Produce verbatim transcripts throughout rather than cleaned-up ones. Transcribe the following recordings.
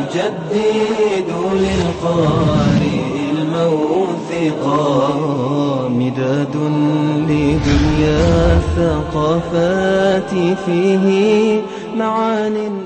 نجدد للقارئ الموثقا مداد لدنيا الثقافات فيه معان.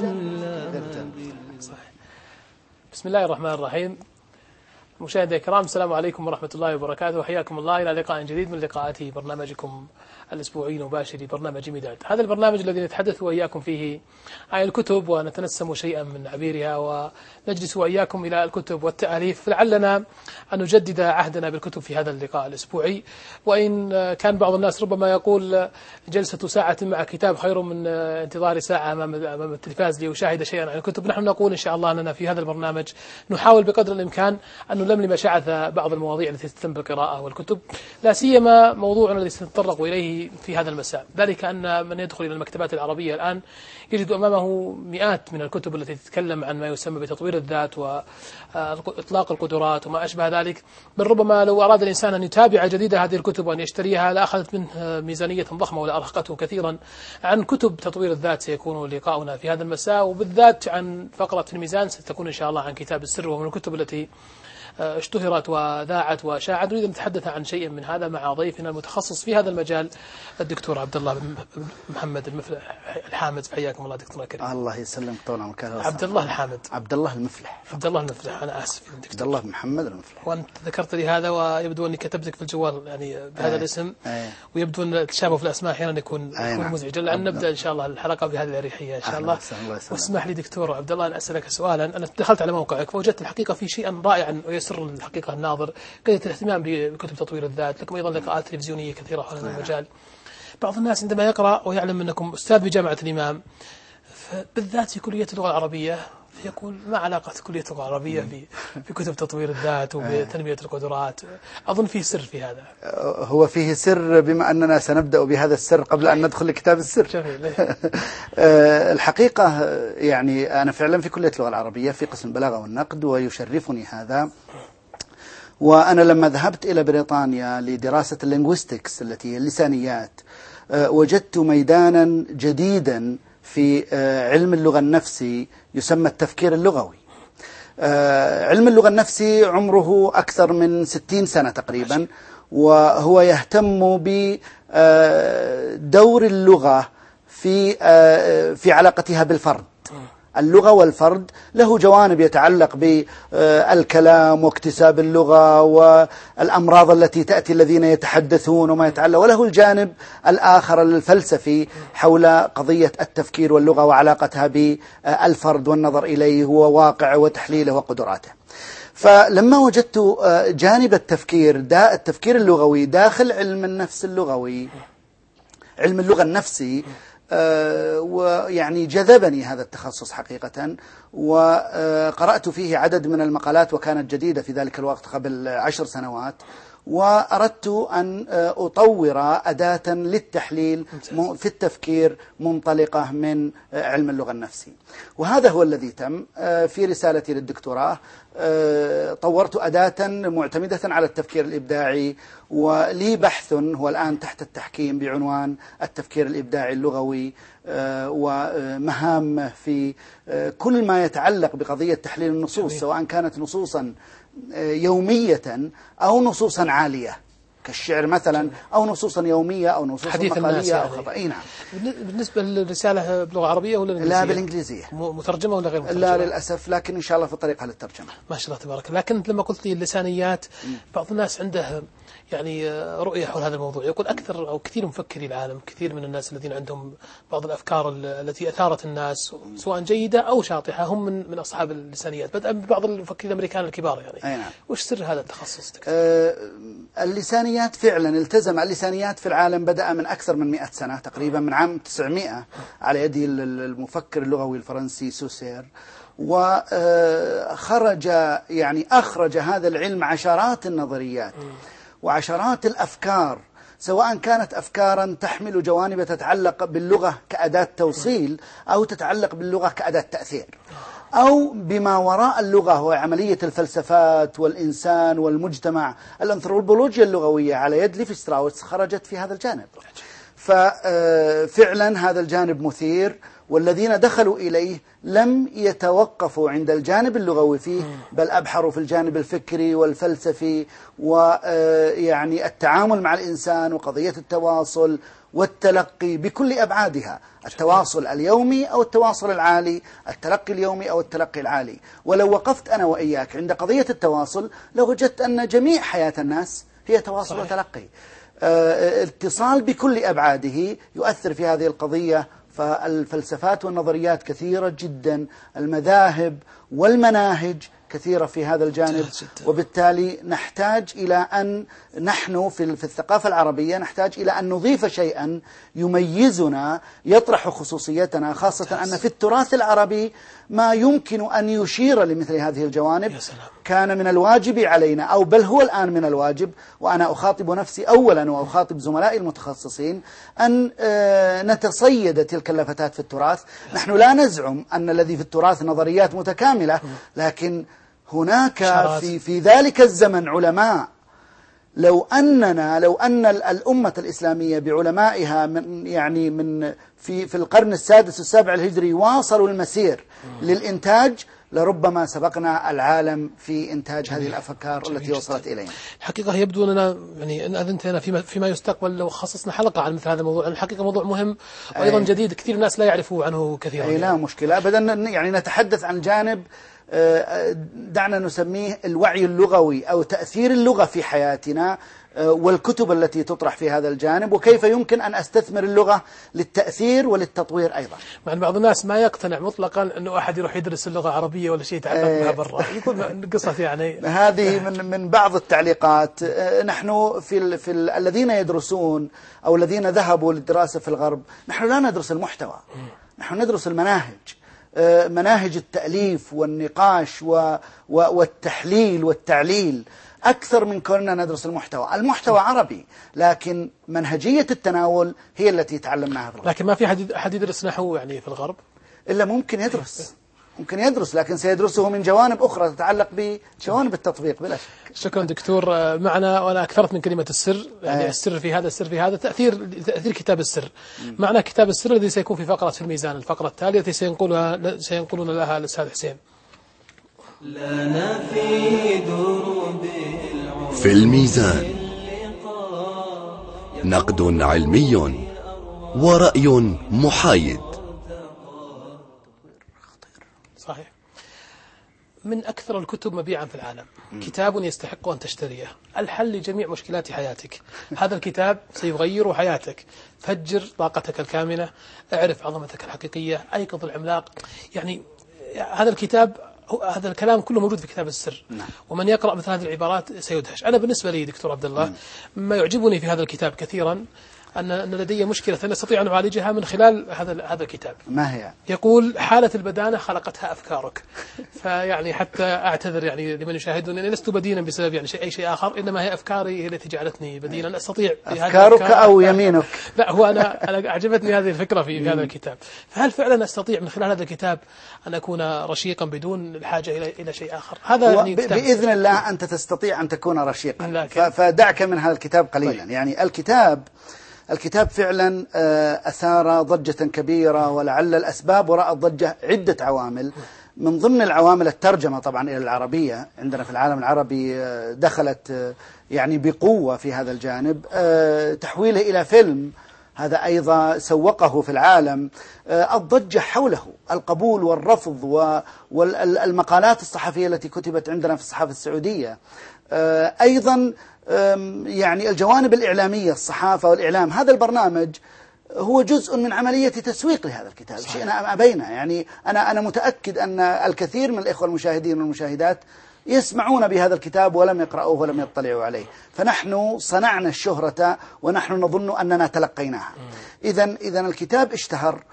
بسم الله الرحمن الرحيم. مشاهدينا الكرام، السلام عليكم ورحمة الله وبركاته، وحياكم الله إلى لقاء جديد من لقاءات برنامجكم الأسبوعي المباشر برنامج مداد. هذا البرنامج الذي نتحدث وإياكم فيه عن الكتب ونتنسم شيئا من عبيرها ونجلس وإياكم إلى الكتب والتأليف، فلعلنا أن نجدد عهدنا بالكتب في هذا اللقاء الأسبوعي. وإن كان بعض الناس ربما يقول جلسة ساعة مع كتاب خير من انتظار ساعة أمام التلفاز ليشاهد شيئا عن الكتب، نحن نقول إن شاء الله أننا في هذا البرنامج نحاول بقدر الإمكان أن نلملم شعث بعض المواضيع التي تتم بالقراءة والكتب، لا سيما موضوعنا الذي سنتطرق إليه في هذا المساء، ذلك أن من يدخل إلى المكتبات العربية الآن يجد أمامه مئات من الكتب التي تتكلم عن ما يسمى بتطوير الذات وإطلاق القدرات وما أشبه ذلك، بل ربما لو أراد الإنسان أن يتابع جديد هذه الكتب وأن يشتريها لأخذت منه ميزانية ضخمة ولأرهقته كثيرا. عن كتب تطوير الذات سيكون لقاؤنا في هذا المساء، وبالذات عن فقرة الميزان ستكون إن شاء الله عن كتاب السر، ومن الكتب التي اشتهرت وذاعت وشاعت. نريد أن نتحدث عن شيء من هذا مع ضيفنا المتخصص في هذا المجال الدكتور عبد الله بن محمد المفلح الحامد. حياكم الله دكتور كريم. الله يسلمك طول عمرك. عبد الله الحامد. عبد الله المفلح. عبد الله المفلح. أنا آسف عبد الله محمد المفلح. وأنت ذكرت لي هذا ويبدو أني كتبتك في الجوال يعني بهذا أيه. الاسم أيه. ويبدو أن التشابه في الأسماء أحيانا يكون أيه. يكون مزعج. لأن نبدأ إن شاء الله الحلقة بهذه الأريحية إن شاء الله. واسمح لي دكتور عبد الله أن أسألك سؤالا. أنا دخلت على موقعك فوجدت الحقيقة في شيئا رائعا ويسر الحقيقة الناظر، قضية الاهتمام بكتب تطوير الذات، لكم أيضا لقاءات تلفزيونية كثيرة حول هذا المجال. بعض الناس عندما يقرأ ويعلم أنكم أستاذ بجامعة الإمام بالذات في كلية اللغة العربية فيقول ما علاقة كلية اللغة العربية بكتب تطوير الذات وبتنمية القدرات؟ أظن فيه سر في هذا. هو فيه سر بما أننا سنبدأ بهذا السر قبل أن ندخل لكتاب السر. جميل. الحقيقة يعني أنا فعلا في كلية اللغة العربية في قسم البلاغة والنقد ويشرفني هذا. وأنا لما ذهبت إلى بريطانيا لدراسة اللينغويستكس التي هي اللسانيات وجدت ميدانا جديدا في علم اللغة النفسي يسمى التفكير اللغوي. علم اللغة النفسي عمره أكثر من ستين سنة تقريبا، وهو يهتم بدور اللغة في في علاقتها بالفرد. اللغة والفرد له جوانب يتعلق بالكلام واكتساب اللغة والأمراض التي تأتي الذين يتحدثون وما يتعلق، وله الجانب الآخر الفلسفي حول قضية التفكير واللغة وعلاقتها بالفرد والنظر إليه وواقعه وتحليله وقدراته. فلما وجدت جانب التفكير دا التفكير اللغوي داخل علم النفس اللغوي، علم اللغة النفسي، أه ويعني جذبني هذا التخصص حقيقة، وقرأت فيه عدد من المقالات وكانت جديدة في ذلك الوقت قبل عشر سنوات، وأردت أن أطور أداة للتحليل في التفكير منطلقة من علم اللغة النفسي. وهذا هو الذي تم في رسالتي للدكتوراه. طورت أداة معتمدة على التفكير الإبداعي، ولي بحث هو الآن تحت التحكيم بعنوان التفكير الإبداعي اللغوي ومهام في كل ما يتعلق بقضية تحليل النصوص، سواء كانت نصوصا يومية أو نصوصا عالية كالشعر مثلا، أو نصوصا يومية أو نصوصا مقالية أو خطأ. نعم. بالنسبة للرسالة باللغة العربية ولا بالإنجليزية؟ لا بالإنجليزية. مترجمة ولا غير مترجمة؟ لا للأسف، لكن إن شاء الله في طريقها للترجمة. ما شاء الله تبارك. لكن لما قلت لي اللسانيات، بعض الناس عنده يعني رؤية حول هذا الموضوع، يقول أكثر أو كثير مفكري العالم، كثير من الناس الذين عندهم بعض الأفكار التي أثارت الناس سواء جيدة أو شاطحة هم من من أصحاب اللسانيات، بدءا ببعض المفكرين الأمريكان الكبار يعني. أي نعم. وش سر هذا التخصص؟ أه اللسانيات فعلا التزم اللسانيات في العالم بدأ من أكثر من مئة سنة تقريبا، من عام تسعمائة على يد المفكر اللغوي الفرنسي سوسير، وخرج يعني أخرج هذا العلم عشرات النظريات وعشرات الأفكار، سواء كانت أفكارا تحمل جوانب تتعلق باللغة كأداة توصيل، أو تتعلق باللغة كأداة تأثير، أو بما وراء اللغة وعملية الفلسفات والإنسان والمجتمع. الأنثروبولوجيا اللغوية على يد ليف ستراوس خرجت في هذا الجانب. ففعلا هذا الجانب مثير، والذين دخلوا إليه لم يتوقفوا عند الجانب اللغوي فيه، بل أبحروا في الجانب الفكري والفلسفي ويعني التعامل مع الإنسان وقضية التواصل والتلقي بكل أبعادها، التواصل اليومي أو التواصل العالي، التلقي اليومي أو التلقي العالي. ولو وقفت أنا وإياك عند قضية التواصل لوجدت أن جميع حياة الناس هي تواصل صحيح. وتلقي. اه اتصال بكل أبعاده يؤثر في هذه القضية. فالفلسفات والنظريات كثيرة جدا، المذاهب والمناهج كثيرة في هذا الجانب، وبالتالي نحتاج إلى أن نحن في الثقافة العربية نحتاج إلى أن نضيف شيئا يميزنا يطرح خصوصيتنا، خاصة أن في التراث العربي ما يمكن أن يشير لمثل هذه الجوانب. كان من الواجب علينا، أو بل هو الآن من الواجب، وأنا أخاطب نفسي أولا وأخاطب زملائي المتخصصين، أن نتصيد تلك اللفتات في التراث. نحن لا نزعم أن الذي في التراث نظريات متكاملة، لكن هناك في في ذلك الزمن علماء لو أننا لو أن الأمة الإسلامية بعلمائها من يعني من في في القرن السادس والسابع الهجري واصلوا المسير للإنتاج، لربما سبقنا العالم في إنتاج هذه الأفكار التي وصلت إلينا. الحقيقة يبدو أننا يعني إن أذنت لنا فيما فيما يستقبل لو خصصنا حلقة عن مثل هذا الموضوع، الحقيقة موضوع مهم وأيضا أي. جديد، كثير ناس لا يعرفوا عنه كثيرا. أي لا مشكلة أبدا، يعني نتحدث عن جانب دعنا نسميه الوعي اللغوي أو تأثير اللغة في حياتنا، والكتب التي تطرح في هذا الجانب، وكيف يمكن أن أستثمر اللغة للتأثير وللتطوير أيضا. مع بعض الناس ما يقتنع مطلقا أنه أحد يروح يدرس اللغة العربية ولا شيء يتعلم بها برا، يكون قصة يعني هذه من من بعض التعليقات. نحن في ال في ال الذين يدرسون أو الذين ذهبوا للدراسة في الغرب، نحن لا ندرس المحتوى، نحن ندرس المناهج، مناهج التأليف والنقاش والتحليل والتعليل أكثر من كوننا ندرس المحتوى. المحتوى عربي، لكن منهجية التناول هي التي تعلمناها في الغرب. لكن ما في أحد أحد يدرس نحو يعني في الغرب، إلا ممكن يدرس ممكن يدرس لكن سيدرسه من جوانب أخرى تتعلق بجوانب التطبيق بلا شك. شكرا دكتور معنا، وأنا أكثرت من كلمة السر، يعني آه. السر في هذا السر في هذا تأثير تأثير كتاب السر. م. معنا كتاب السر الذي سيكون في فقرة في الميزان، الفقرة التالية التي سينقلها سينقلون لها الأستاذ حسين. لنا في دروب في الميزان نقد علمي ورأي محايد. صحيح. من أكثر الكتب مبيعا في العالم، كتاب يستحق أن تشتريه، الحل لجميع مشكلات حياتك. هذا الكتاب سيغير حياتك. فجر طاقتك الكامنة، اعرف عظمتك الحقيقية، أيقظ العملاق. يعني هذا الكتاب، هذا الكلام كله موجود في كتاب السر. نعم. ومن يقرأ مثل هذه العبارات سيدهش. أنا بالنسبة لي دكتور عبد الله، ما يعجبني في هذا الكتاب كثيرا أن أن لدي مشكلة أستطيع أن أعالجها من خلال هذا هذا الكتاب. ما هي؟ يقول حالة البدانة خلقتها أفكارك. فيعني حتى أعتذر يعني لمن يشاهدون أني لست بدينا بسبب يعني شيء أي شيء آخر، إنما هي أفكاري هي التي جعلتني بدينا. أستطيع أفكارك أو يمينك؟ لا، هو أنا أنا أعجبتني هذه الفكرة في هذا الكتاب. فهل فعلا أستطيع من خلال هذا الكتاب أن أكون رشيقا بدون الحاجة إلى إلى شيء آخر؟ هذا يعني بإذن الله أنت تستطيع أن تكون رشيقا، فدعك من هذا الكتاب قليلا. طيب. يعني الكتاب الكتاب فعلا أثار ضجة كبيرة، ولعل الأسباب وراء الضجة عدة عوامل. من ضمن العوامل الترجمة طبعا إلى العربية عندنا في العالم العربي دخلت يعني بقوة في هذا الجانب. تحويله إلى فيلم هذا أيضا سوقه في العالم. الضجة حوله، القبول والرفض والمقالات الصحفية التي كتبت عندنا في الصحافة السعودية. أيضا يعني الجوانب الإعلامية، الصحافة والإعلام. هذا البرنامج هو جزء من عملية تسويق لهذا الكتاب، شئنا أم أبينا. يعني أنا أنا متأكد أن الكثير من الإخوة المشاهدين والمشاهدات يسمعون بهذا الكتاب ولم يقرأوه ولم يطلعوا عليه. فنحن صنعنا الشهرة ونحن نظن أننا تلقيناها. إذن إذن الكتاب اشتهر،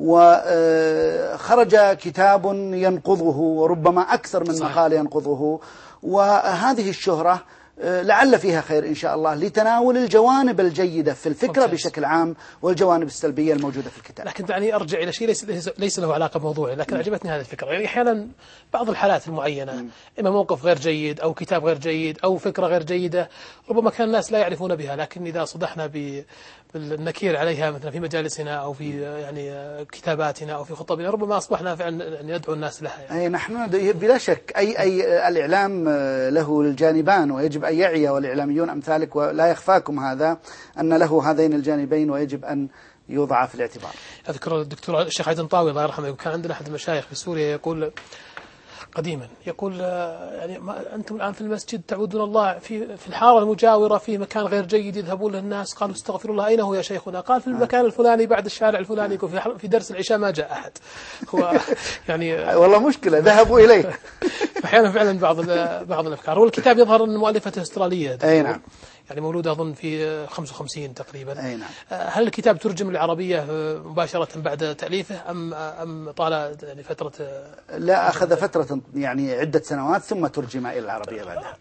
وخرج كتاب ينقضه وربما أكثر من مقال ينقضه، وهذه الشهرة لعل فيها خير إن شاء الله لتناول الجوانب الجيدة في الفكرة ممتاز. بشكل عام والجوانب السلبية الموجودة في الكتاب. لكن دعني أرجع إلى شيء ليس, ليس له علاقة بموضوعي، لكن أعجبتني هذه الفكرة. يعني أحيانا بعض الحالات المعينة إما موقف غير جيد أو كتاب غير جيد أو فكرة غير جيدة ربما كان الناس لا يعرفون بها، لكن إذا صدحنا بالنكير عليها مثلا في مجالسنا أو في يعني كتاباتنا أو في خطبنا ربما أصبحنا فعلا ندعو الناس لها. يعني. أي نحن بلا شك أي أي الإعلام له الجانبان ويجب أن يعي، والإعلاميون أمثالك ولا يخفاكم هذا أن له هذين الجانبين ويجب أن يوضع في الاعتبار. أذكر الدكتور الشيخ عيد طاوي الله يرحمه كان عندنا أحد المشايخ في سوريا يقول قديما يقول يعني ما أنتم الآن في المسجد تعبدون الله في في الحارة المجاورة في مكان غير جيد يذهبون له الناس، قالوا استغفر الله أين هو يا شيخنا؟ قال في المكان الفلاني بعد الشارع الفلاني، يقول في في درس العشاء ما جاء أحد. هو يعني والله مشكلة ذهبوا إليه. أحيانا فعلا بعض بعض الأفكار. والكتاب يظهر أن مؤلفته استرالية. أي نعم. يعني مولودة أظن في خمسة وخمسين تقريبا. أي نعم. هل الكتاب ترجم للعربية مباشرة بعد تأليفه أم أم طال يعني فترة؟ لا، أخذ فترة يعني عدة سنوات ثم ترجم إلى العربية بعدها.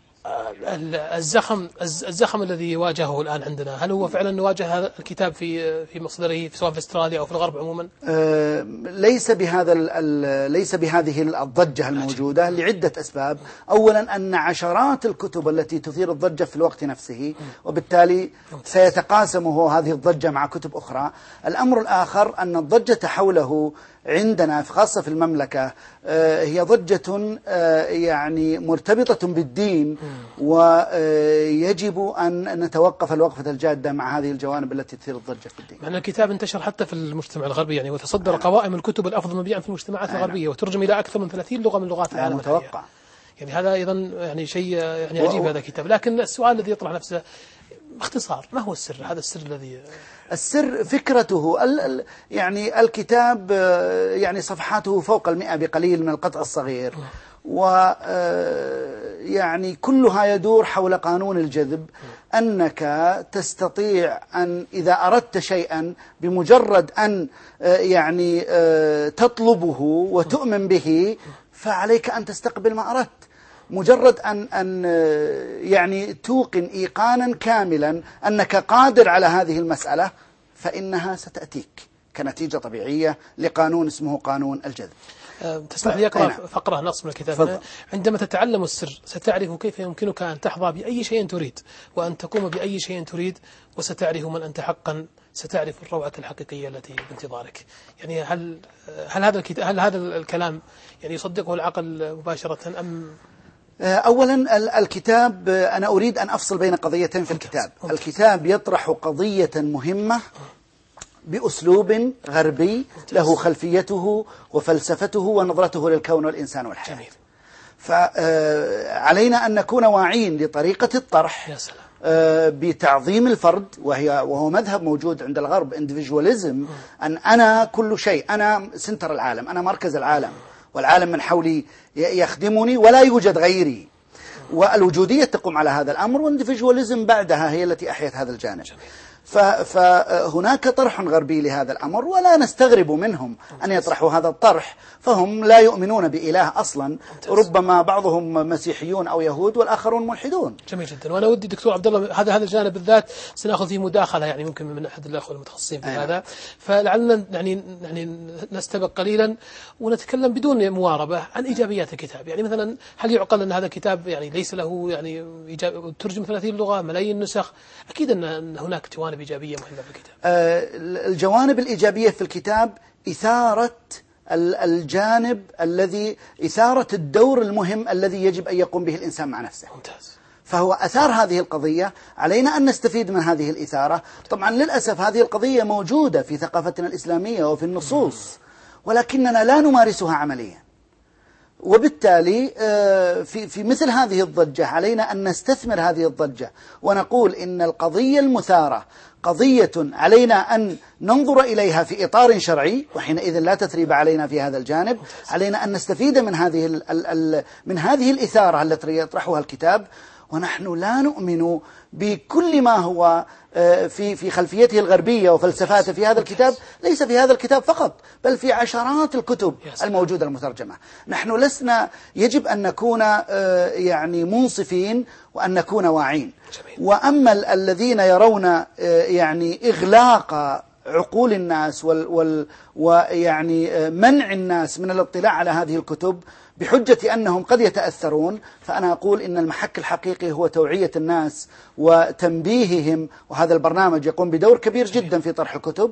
الزخم الزخم الذي يواجهه الآن عندنا هل هو فعلا نواجه هذا الكتاب في في مصدره سواء في استراليا أو في الغرب عموما؟ أه ليس بهذا ليس بهذه الضجة الموجودة لعدة أسباب. أولا أن عشرات الكتب التي تثير الضجة في الوقت نفسه، وبالتالي سيتقاسمه هذه الضجة مع كتب أخرى. الأمر الآخر أن الضجة حوله عندنا خاصة في المملكة هي ضجة يعني مرتبطة بالدين، ويجب أن نتوقف الوقفة الجادة مع هذه الجوانب التي تثير الضجة في الدين. لأن الكتاب انتشر حتى في المجتمع الغربي يعني وتصدر قوائم الكتب الأفضل مبيعا في المجتمعات الغربية وترجم إلى أكثر من ثلاثين لغة من لغات العالم. متوقع. يعني هذا أيضا يعني شيء يعني عجيب و... هذا الكتاب. لكن السؤال الذي يطرح نفسه باختصار ما هو السر؟ هذا السر الذي السر فكرته ال ال يعني الكتاب يعني صفحاته فوق المئة بقليل من القطع الصغير، و يعني كلها يدور حول قانون الجذب، أنك تستطيع أن إذا أردت شيئا بمجرد أن يعني تطلبه وتؤمن به فعليك أن تستقبل ما أردت. مجرد أن أن يعني توقن إيقانا كاملا أنك قادر على هذه المسألة فإنها ستأتيك كنتيجة طبيعية لقانون اسمه قانون الجذب. تسمح لي أقرأ فقرة نص من الكتاب. عندما تتعلم السر ستعرف كيف يمكنك أن تحظى بأي شيء تريد وأن تقوم بأي شيء تريد، وستعرف من أنت حقا، ستعرف الروعة الحقيقية التي بانتظارك. يعني هل هل هذا هل هذا الكلام يعني يصدقه العقل مباشرة أم؟ أولا الكتاب أنا أريد أن أفصل بين قضيتين في الكتاب. الكتاب يطرح قضية مهمة بأسلوب غربي له خلفيته وفلسفته ونظرته للكون والإنسان والحياة. جميل. فعلينا أن نكون واعين لطريقة الطرح. يا سلام. بتعظيم الفرد، وهي وهو مذهب موجود عند الغرب individualism، أن أنا كل شيء، أنا سنتر العالم، أنا مركز العالم، والعالم من حولي يخدمني ولا يوجد غيري. والوجودية تقوم على هذا الأمر، والاندفجواليزم بعدها هي التي أحيت هذا الجانب. فهناك طرح غربي لهذا الأمر، ولا نستغرب منهم أن يطرحوا هذا الطرح، فهم لا يؤمنون بإله أصلا، ربما بعضهم مسيحيون أو يهود والآخرون ملحدون. جميل جدا. وأنا ودي دكتور عبد الله هذا هذا الجانب بالذات سنأخذ فيه مداخلة يعني ممكن من أحد الأخوة المتخصصين في أيوة. هذا، فلعلنا يعني يعني نستبق قليلا ونتكلم بدون مواربة عن إيجابيات الكتاب. يعني مثلا هل يعقل أن هذا الكتاب يعني ليس له يعني إيجاب ترجم ثلاثين لغة ملايين نسخ؟ أكيد أن هناك جوانب إيجابية مهمة في الكتاب. آه الجوانب الإيجابية في الكتاب إثارة الجانب الذي إثارة الدور المهم الذي يجب أن يقوم به الإنسان مع نفسه. ممتاز. فهو أثار هذه القضية، علينا أن نستفيد من هذه الإثارة. طبعا للأسف هذه القضية موجودة في ثقافتنا الإسلامية وفي النصوص، ولكننا لا نمارسها عمليا. وبالتالي في في مثل هذه الضجة علينا أن نستثمر هذه الضجة ونقول إن القضية المثارة قضية علينا أن ننظر إليها في إطار شرعي، وحينئذ لا تثريب علينا في هذا الجانب. علينا أن نستفيد من هذه ال ال ال من هذه الإثارة التي يطرحها الكتاب، ونحن لا نؤمن بكل ما هو في في خلفيته الغربية وفلسفاته في هذا الكتاب، ليس في هذا الكتاب فقط بل في عشرات الكتب الموجودة المترجمة. نحن لسنا، يجب أن نكون يعني منصفين وأن نكون واعين. وأما الذين يرون يعني إغلاق عقول الناس وال وال ويعني منع الناس من الاطلاع على هذه الكتب بحجة أنهم قد يتأثرون، فأنا أقول إن المحك الحقيقي هو توعية الناس وتنبيههم، وهذا البرنامج يقوم بدور كبير جدا في طرح الكتب،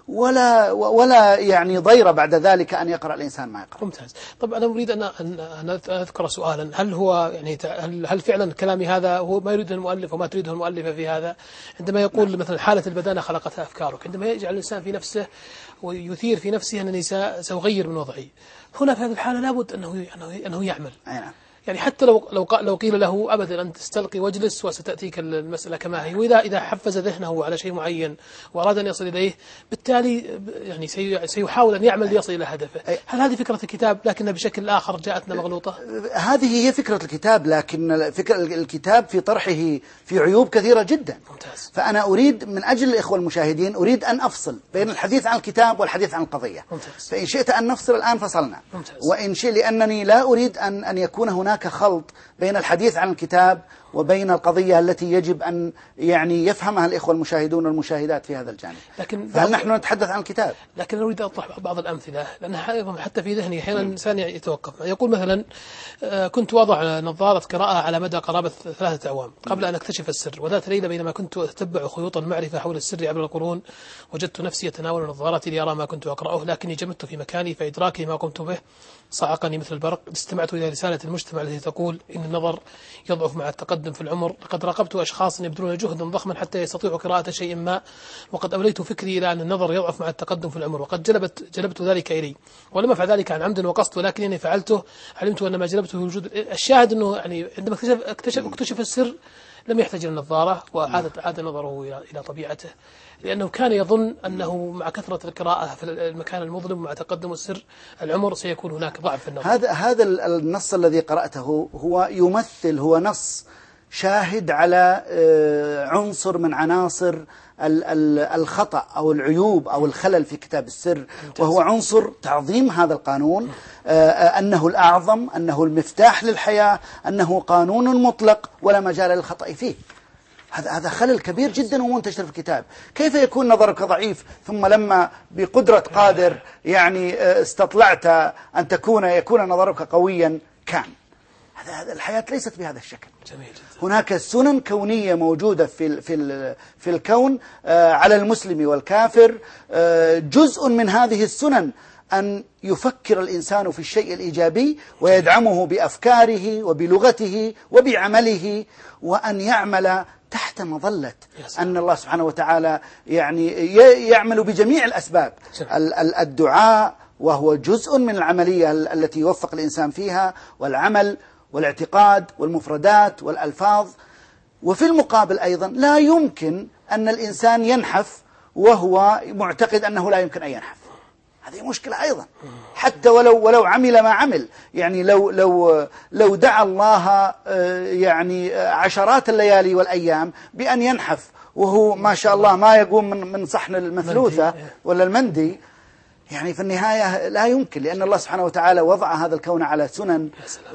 ولا ولا يعني ضير بعد ذلك أن يقرأ الإنسان ما يقرأ. ممتاز. طب أنا أريد أن أن أذكر سؤالا، هل هو يعني هل, هل فعلا كلامي هذا هو ما يريده المؤلف وما تريده المؤلفة في هذا، عندما يقول نعم. مثلا حالة البدانة خلقتها أفكارك، عندما يجعل الإنسان في نفسه ويثير في نفسه أنني سأغير من وضعي، هنا في هذه الحالة لابد أنه أنه يعمل. نعم. يعني حتى لو لو لو قيل له أبدا أن تستلقي واجلس وستأتيك المسألة كما هي، وإذا إذا حفز ذهنه على شيء معين وأراد أن يصل إليه بالتالي يعني سيحاول أن يعمل ليصل إلى هدفه. هل هذه فكرة الكتاب لكنها بشكل آخر جاءتنا مغلوطة؟ هذه هي فكرة الكتاب، لكن فكرة الكتاب في طرحه في عيوب كثيرة جدا. ممتاز. فأنا أريد من أجل الإخوة المشاهدين أريد أن أفصل بين الحديث عن الكتاب والحديث عن القضية. ممتاز. فإن شئت أن نفصل الآن فصلنا. ممتاز. وإن شئت، لأنني لا أريد أن أن يكون هناك خلط بين الحديث عن الكتاب وبين القضية التي يجب أن يعني يفهمها الإخوة المشاهدون والمشاهدات في هذا الجانب. لكن فهل نحن نتحدث عن الكتاب؟ لكن أريد أن أطرح بعض الأمثلة، لأن حتى في ذهني أحيانا الإنسان يتوقف. يقول مثلا كنت وضع نظارة قراءة على مدى قرابة ثلاثة أعوام قبل أن أكتشف السر، وذات ليلة بينما كنت أتبع خيوط المعرفة حول السر عبر القرون وجدت نفسي أتناول نظارتي لأرى ما كنت أقرأه، لكني جمدت في مكاني فإدراكي ما قمت به صعقني مثل البرق. استمعت إلى رسالة المجتمع التي تقول إن النظر يضعف مع التقدم في العمر. لقد راقبت أشخاصا يبذلون جهدا ضخما حتى يستطيعوا قراءة شيء ما، وقد أوليت فكري إلى أن النظر يضعف مع التقدم في العمر، وقد جلبت جلبت ذلك إلي، ولم أفعل ذلك عن عمد وقصد، ولكنني فعلته علمت أن ما جلبته وجود. الشاهد أنه يعني عندما اكتشف اكتشف, اكتشف السر لم يحتاج إلى النظارة، وعاد عاد نظره إلى إلى طبيعته، لأنه كان يظن أنه مع كثرة القراءة في المكان المظلم مع تقدم السر العمر سيكون هناك ضعف في النظر. هذا هذا النص الذي قرأته هو يمثل هو نص شاهد على عنصر من عناصر الخطأ أو العيوب أو الخلل في كتاب السر، وهو عنصر تعظيم هذا القانون، أنه الأعظم، أنه المفتاح للحياة، أنه قانون مطلق ولا مجال للخطأ فيه. هذا هذا خلل كبير جدا ومنتشر في الكتاب. كيف يكون نظرك ضعيف ثم لما بقدرة قادر يعني استطلعت أن تكون يكون نظرك قويا؟ كان هذا هذا الحياة ليست بهذا الشكل. جميل جدا. هناك سنن كونية موجودة في في في الكون على المسلم والكافر. جزء من هذه السنن أن يفكر الإنسان في الشيء الإيجابي ويدعمه بأفكاره وبلغته وبعمله، وأن يعمل تحت مظلة أن الله سبحانه وتعالى يعني يعمل بجميع الأسباب. الدعاء وهو جزء من العملية التي يوفق الإنسان فيها، والعمل والاعتقاد والمفردات والألفاظ. وفي المقابل أيضا لا يمكن أن الإنسان ينحف وهو معتقد أنه لا يمكن أن ينحف. هذه مشكلة أيضا، حتى ولو ولو عمل ما عمل. يعني لو لو لو دعا الله يعني عشرات الليالي والأيام بأن ينحف وهو ما شاء الله ما يقوم من من صحن المثلوثة ولا المندي، يعني في النهاية لا يمكن، لأن الله سبحانه وتعالى وضع هذا الكون على سنن.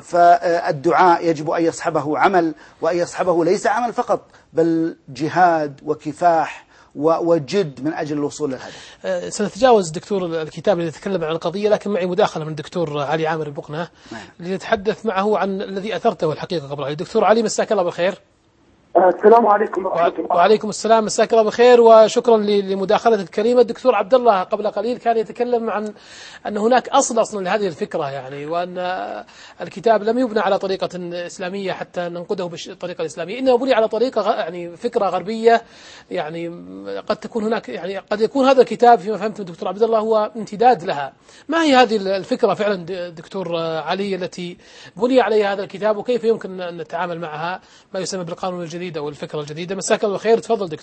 فالدعاء يجب أن يصحبه عمل، وأن يصحبه ليس عمل فقط بل جهاد وكفاح وجد من أجل الوصول للهدف. سنتجاوز دكتور الكتاب الذي يتكلم عن القضية، لكن معي مداخلة من الدكتور علي عامر البقنة لنتحدث معه عن الذي أثرته الحقيقة قبل علي. دكتور علي، مساك الله بالخير. السلام عليكم ورحمة الله. وعليكم السلام، مساك الله بخير وشكرا لمداخلتك الكريمة. الدكتور عبد الله قبل قليل كان يتكلم عن أن هناك أصل أصلا لهذه الفكرة، يعني وأن الكتاب لم يبنى على طريقة إسلامية حتى ننقده بالطريقة الإسلامية، إنه بني على طريقة يعني فكرة غربية. يعني قد تكون هناك يعني قد يكون هذا الكتاب فيما فهمت من الدكتور عبد الله هو امتداد لها. ما هي هذه الفكرة فعلا دكتور علي التي بني عليها هذا الكتاب، وكيف يمكن أن نتعامل معها ما يسمى بالقانون الجديد أو الفكرة الجديدة؟ مساك الله خير، تفضل دكتور.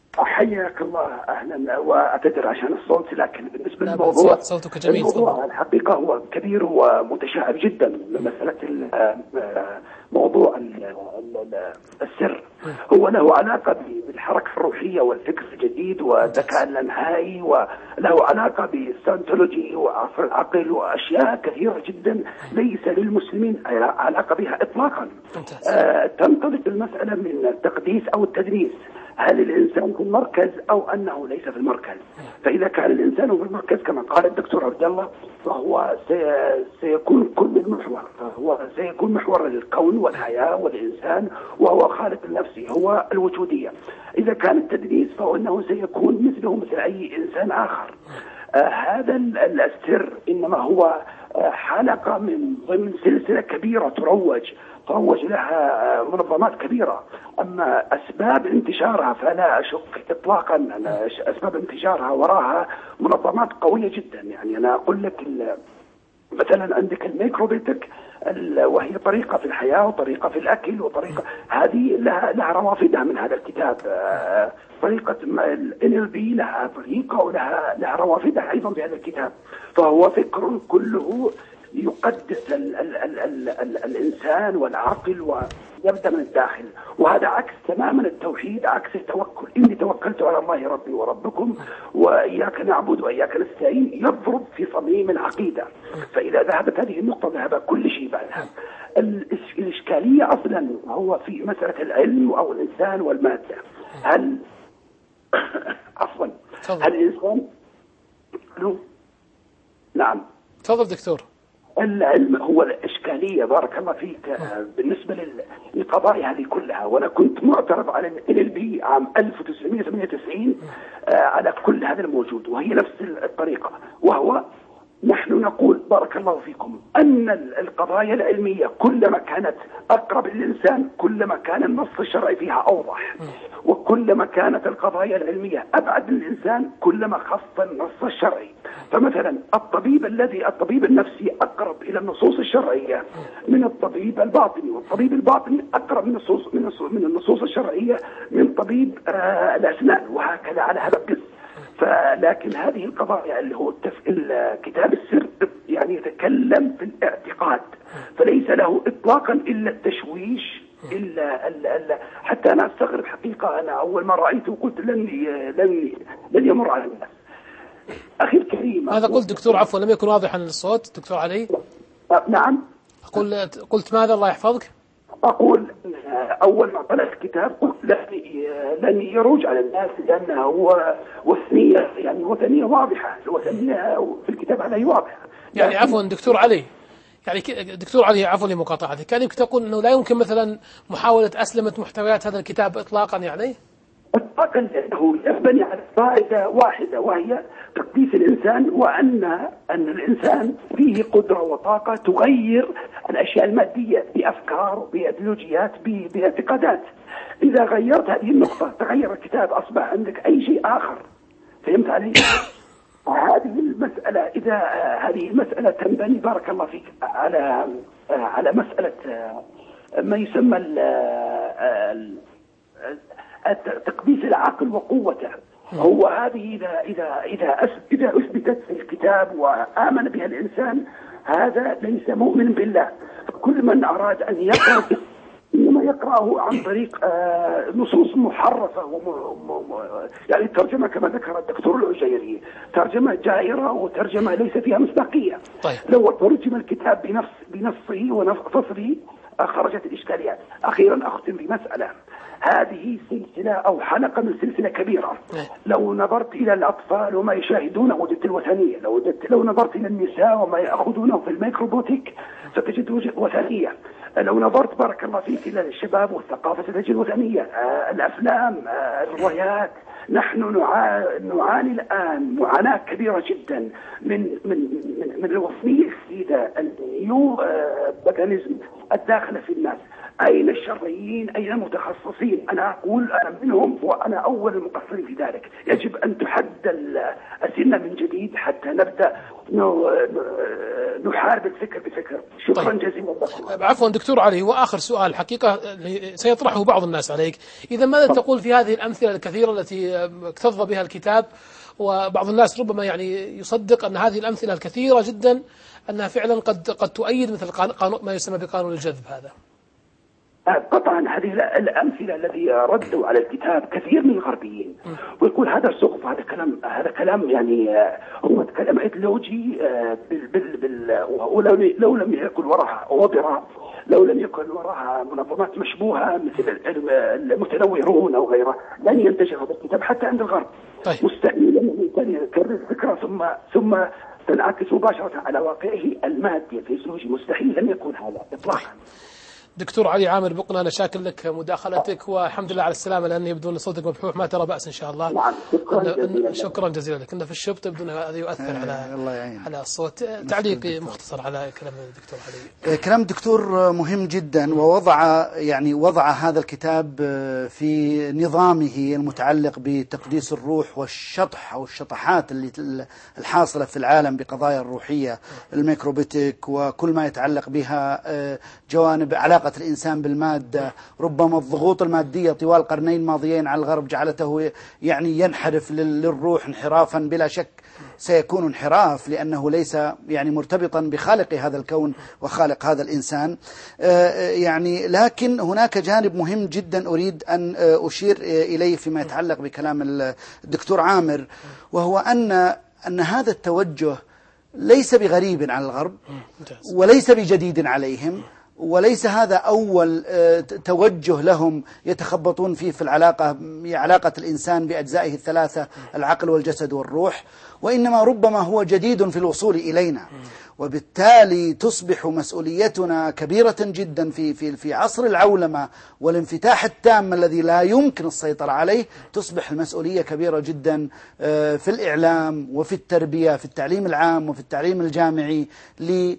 حياك الله اهلا، واعتذر عشان الصوت، لكن بالنسبه لا، للموضوع صوت- صوتك جميل. الموضوع تفضل. الحقيقه هو كبير ومتشعب جدا. مساله ال- موضوع ال- ال- السر هو له علاقه بالحركه الروحيه والفكر الجديد والذكاء اللامحائي، وله علاقه بالساينتولوجي وعصر العقل واشياء كثيره جدا ليس للمسلمين علاقه بها اطلاقا. ممتاز. آه، تنطلق المساله من التقديس او التدريس، هل الإنسان في المركز أو أنه ليس في المركز؟ فإذا كان الإنسان في المركز كما قال الدكتور عبد الله فهو سي- سيكون كل المحور، فهو سيكون محور الكون والحياة والإنسان، وهو خالق النفس، هو الوجودية. إذا كان التدريس فإنه سيكون مثله مثل أي إنسان آخر. آه هذا ال- السر إنما هو آه حلقة من ضمن سلسلة كبيرة تروج تروج لها منظمات كبيرة. أما أسباب انتشارها فلا أشك إطلاقا أن أسباب انتشارها وراها منظمات قوية جدا. يعني أنا أقول لك مثلا عندك الميكروبيتك وهي طريقة في الحياة وطريقة في الأكل وطريقة هذه لها, لها روافدها من هذا الكتاب. طريقة ال إن إل بي لها طريقة ولها لها روافدها أيضا في هذا الكتاب. فهو فكر كله يقدس ال ال ال ال ال الإنسان والعقل ويبدأ من الداخل، وهذا عكس تماما التوحيد، عكس التوكل. إني توكلت على الله ربي وربكم وإياك نعبد وإياك نستعين، يضرب في صميم العقيدة. فإذا ذهبت هذه النقطة ذهب كل شيء بعدها. الإشكالية أصلا هو في مسألة العلم أو الإنسان والمادة. هل عفوا هل الإنسان نعم تفضل دكتور. العلم هو الإشكالية بارك الله فيك بالنسبة للقضايا هذه كلها. وأنا كنت معترض على ال إن إل بي عام ألف وتسعمائة وثمانية وتسعين على كل هذا الموجود، وهي نفس الطريقة. وهو نحن نقول بارك الله فيكم أن القضايا العلمية كلما كانت أقرب للإنسان كلما كان النص الشرعي فيها أوضح، وكلما كانت القضايا العلمية أبعد للإنسان كلما خص النص الشرعي. فمثلا الطبيب الذي الطبيب النفسي أقرب إلى النصوص الشرعية من الطبيب الباطني، والطبيب الباطني أقرب من النصوص من من النصوص الشرعية من طبيب آه الأسنان، وهكذا على هذا القس. فلكن هذه القضايا اللي هو كتاب السر يعني يتكلم في الاعتقاد، فليس له إطلاقا إلا التشويش. إلا, إلا, إلا حتى أنا أستغرب حقيقة، أنا أول ما رأيته قلت لن لن لن يمر على الناس. أخي الكريم، ماذا قلت دكتور؟ عفوا لم يكن واضحا الصوت دكتور علي. نعم أقول قلت ماذا الله يحفظك؟ أقول أول ما طلع الكتاب قلت لن لن يروج على الناس لأنه هو وثنية، يعني وثنية واضحة، الوثنية في الكتاب هذا واضحة. يعني عفوا دكتور علي، يعني دكتور علي عفوا لمقاطعتك، كان يمكن تقول أنه لا يمكن مثلا محاولة أسلمة محتويات هذا الكتاب إطلاقا يعني؟ إطلاقا، لأنه يبني على قاعدة واحدة وهي تقديس الإنسان، وأن أن الإنسان فيه قدرة وطاقة تغير الأشياء المادية بأفكار بأيديولوجيات باعتقادات. إذا غيرت هذه النقطة تغير الكتاب، أصبح عندك أي شيء آخر. فهمت علي؟ هذه المسألة إذا هذه المسألة تنبني بارك الله فيك على على مسألة ما يسمى تقديس العقل وقوته. هو هذه إذا إذا إذا إذا أثبتت في الكتاب وآمن بها الإنسان هذا ليس مؤمن بالله. فكل من أراد أن يقرأ إنما يقرأه عن طريق نصوص محرفة وم... يعني الترجمة كما ذكر الدكتور العجيري ترجمة جائرة وترجمة ليس فيها مصداقية. طيب. لو ترجم الكتاب بنفس بنصه ونفصله خرجت الإشكاليات. أخيرا أختم بمسألة، هذه سلسلة أو حلقة من سلسلة كبيرة. لو نظرت إلى الأطفال وما يشاهدونه وجدت الوثنية، لو وجدت لو نظرت إلى النساء وما يأخذونه في الميكروبوتيك ستجد وثنية. لو نظرت بارك الله فيك إلى الشباب والثقافة ستجد وثنية. آه الأفلام، آه الروايات، نحن نعاني الآن معاناة كبيرة جدا من من من, من الوثنية الجديدة، النيو باتانيزم الداخلة في الناس. أين الشرعيين؟ أين المتخصصين؟ أنا أقول أنا منهم وأنا أول المقصرين في ذلك. يجب أن تحد السنة من جديد حتى نبدأ نحارب الفكر بفكر. شكرا طيب. جزيلا لكم. عفوا دكتور علي، وآخر سؤال حقيقة سيطرحه بعض الناس عليك، إذا ماذا تقول في هذه الأمثلة الكثيرة التي اكتظ بها الكتاب، وبعض الناس ربما يعني يصدق أن هذه الأمثلة الكثيرة جدا أنها فعلا قد قد تؤيد مثل قانون ما يسمى بقانون الجذب هذا؟ قطعا هذه الأمثلة الذي ردوا على الكتاب كثير من الغربيين، ويقول هذا سقف، هذا كلام هذا كلام يعني هو كلام ايديولوجي بال بال بال ولو لو لم يكن وراها وبرا لو لم يكن وراها منظمات مشبوهة مثل المتنورون أو غيره لن ينتشر هذا الكتاب حتى عند الغرب. طيب. مستحيل أن الإنسان يكرر الفكرة ثم ثم تنعكس مباشرة على واقعه المادي الفيزيولوجي، مستحيل لم يكون هذا إطلاقا. دكتور علي عامر بقنا، أنا شاكر لك مداخلتك والحمد لله على السلامة، لأن يبدو أن صوتك مبحوح ما ترى بأس إن شاء الله. نعم شكرا جزيلا. شكرا جزيلا لك. كنا في الشبط يبدو أن هذا يؤثر على الله على الصوت. تعليقي مختصر على كلام الدكتور علي. كلام الدكتور مهم جدا، ووضع يعني وضع هذا الكتاب في نظامه المتعلق بتقديس الروح والشطح أو الشطحات اللي الحاصلة في العالم بقضايا الروحية الميكروبيتك وكل ما يتعلق بها جوانب علاقة الإنسان بالمادة. ربما الضغوط المادية طوال القرنين الماضيين على الغرب جعلته يعني ينحرف للروح انحرافا بلا شك سيكون انحراف، لأنه ليس يعني مرتبطا بخالق هذا الكون وخالق هذا الإنسان. يعني لكن هناك جانب مهم جدا أريد أن أشير إليه فيما يتعلق بكلام الدكتور عامر، وهو أن أن هذا التوجه ليس بغريب على الغرب وليس بجديد عليهم، وليس هذا أول توجه لهم يتخبطون فيه في العلاقة علاقة الإنسان بأجزائه الثلاثة العقل والجسد والروح، وإنما ربما هو جديد في الوصول إلينا، وبالتالي تصبح مسؤوليتنا كبيرة جدا في في في عصر العولمة والانفتاح التام الذي لا يمكن السيطرة عليه. تصبح المسؤولية كبيرة جدا في الإعلام وفي التربية، في التعليم العام وفي التعليم الجامعي، ل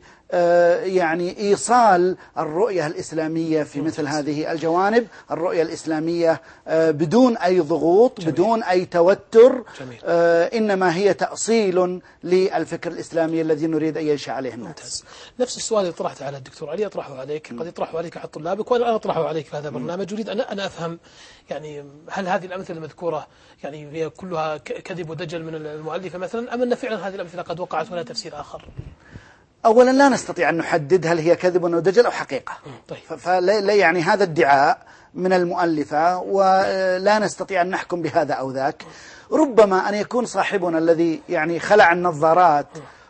يعني إيصال الرؤية الإسلامية في مثل هذه الجوانب، الرؤية الإسلامية بدون أي ضغوط، جميل. بدون أي توتر، جميل. إنما هي تأصيل للفكر الإسلامي الذي نريد أن ينشأ عليه الناس. نفس السؤال اللي طرحته على الدكتور علي أطرحه عليك، قد يطرحه عليك أحد طلابك وأنا أطرحه عليك في هذا البرنامج. أريد أن أنا أفهم يعني هل هذه الأمثلة المذكورة يعني هي كلها كذب ودجل من المؤلفة مثلا، أم أن فعلا هذه الأمثلة قد وقعت ولا تفسير آخر؟ أولا لا نستطيع أن نحدد هل هي كذب أو دجل أو حقيقة. طيب. فلا يعني هذا ادعاء من المؤلفة ولا نستطيع أن نحكم بهذا أو ذاك. ربما أن يكون صاحبنا الذي يعني خلع النظارات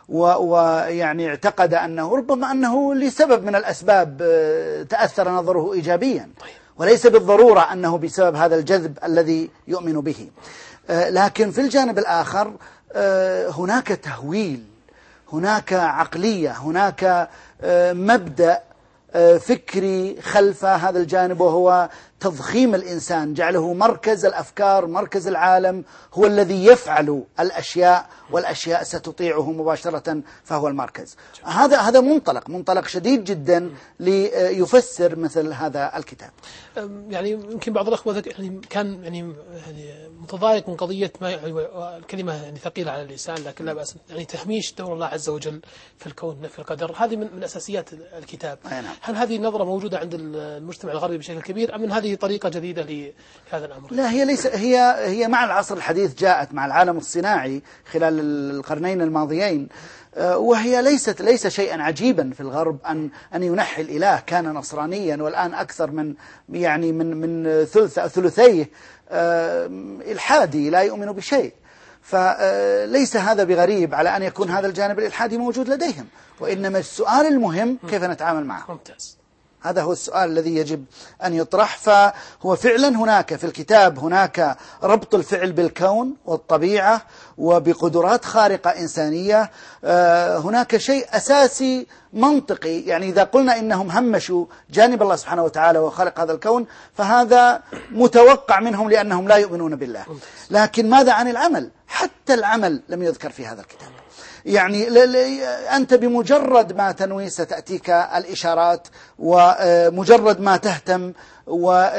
ويعني اعتقد أنه ربما أنه لسبب من الأسباب تأثر نظره إيجابيا، وليس بالضرورة أنه بسبب هذا الجذب الذي يؤمن به. لكن في الجانب الآخر هناك تهويل، هناك عقلية، هناك مبدأ فكري خلف هذا الجانب، وهو تضخيم الإنسان، جعله مركز الأفكار، مركز العالم، هو الذي يفعل الأشياء والأشياء ستطيعه مباشرة، فهو المركز. هذا هذا منطلق منطلق شديد جدا ليفسر مثل هذا الكتاب. يعني يمكن بعض الأخوة يعني كان يعني متضايق من قضية ما الكلمة يعني ثقيلة على اللسان، لكن لا بأس يعني تهميش دور الله عز وجل في الكون في القدر، هذه من من أساسيات الكتاب. هل هذه النظرة موجودة عند المجتمع الغربي بشكل كبير، أم أن هذه طريقة جديدة لهذا الأمر؟ لا، هي ليس هي هي مع العصر الحديث جاءت مع العالم الصناعي خلال القرنين الماضيين، وهي ليست ليس شيئا عجيبا في الغرب أن أن ينحي الإله. كان نصرانيا والآن أكثر من يعني من من ثلث ثلثيه إلحادي لا يؤمن بشيء، فليس هذا بغريب على أن يكون هذا الجانب الإلحادي موجود لديهم، وإنما السؤال المهم كيف نتعامل معه. ممتاز. هذا هو السؤال الذي يجب أن يطرح. فهو فعلا هناك في الكتاب هناك ربط الفعل بالكون والطبيعة وبقدرات خارقة إنسانية. هناك شيء أساسي منطقي، يعني إذا قلنا إنهم همشوا جانب الله سبحانه وتعالى وخلق هذا الكون فهذا متوقع منهم لأنهم لا يؤمنون بالله. لكن ماذا عن العمل؟ حتى العمل لم يذكر في هذا الكتاب. يعني أنت بمجرد ما تنوي ستأتيك الإشارات، ومجرد ما تهتم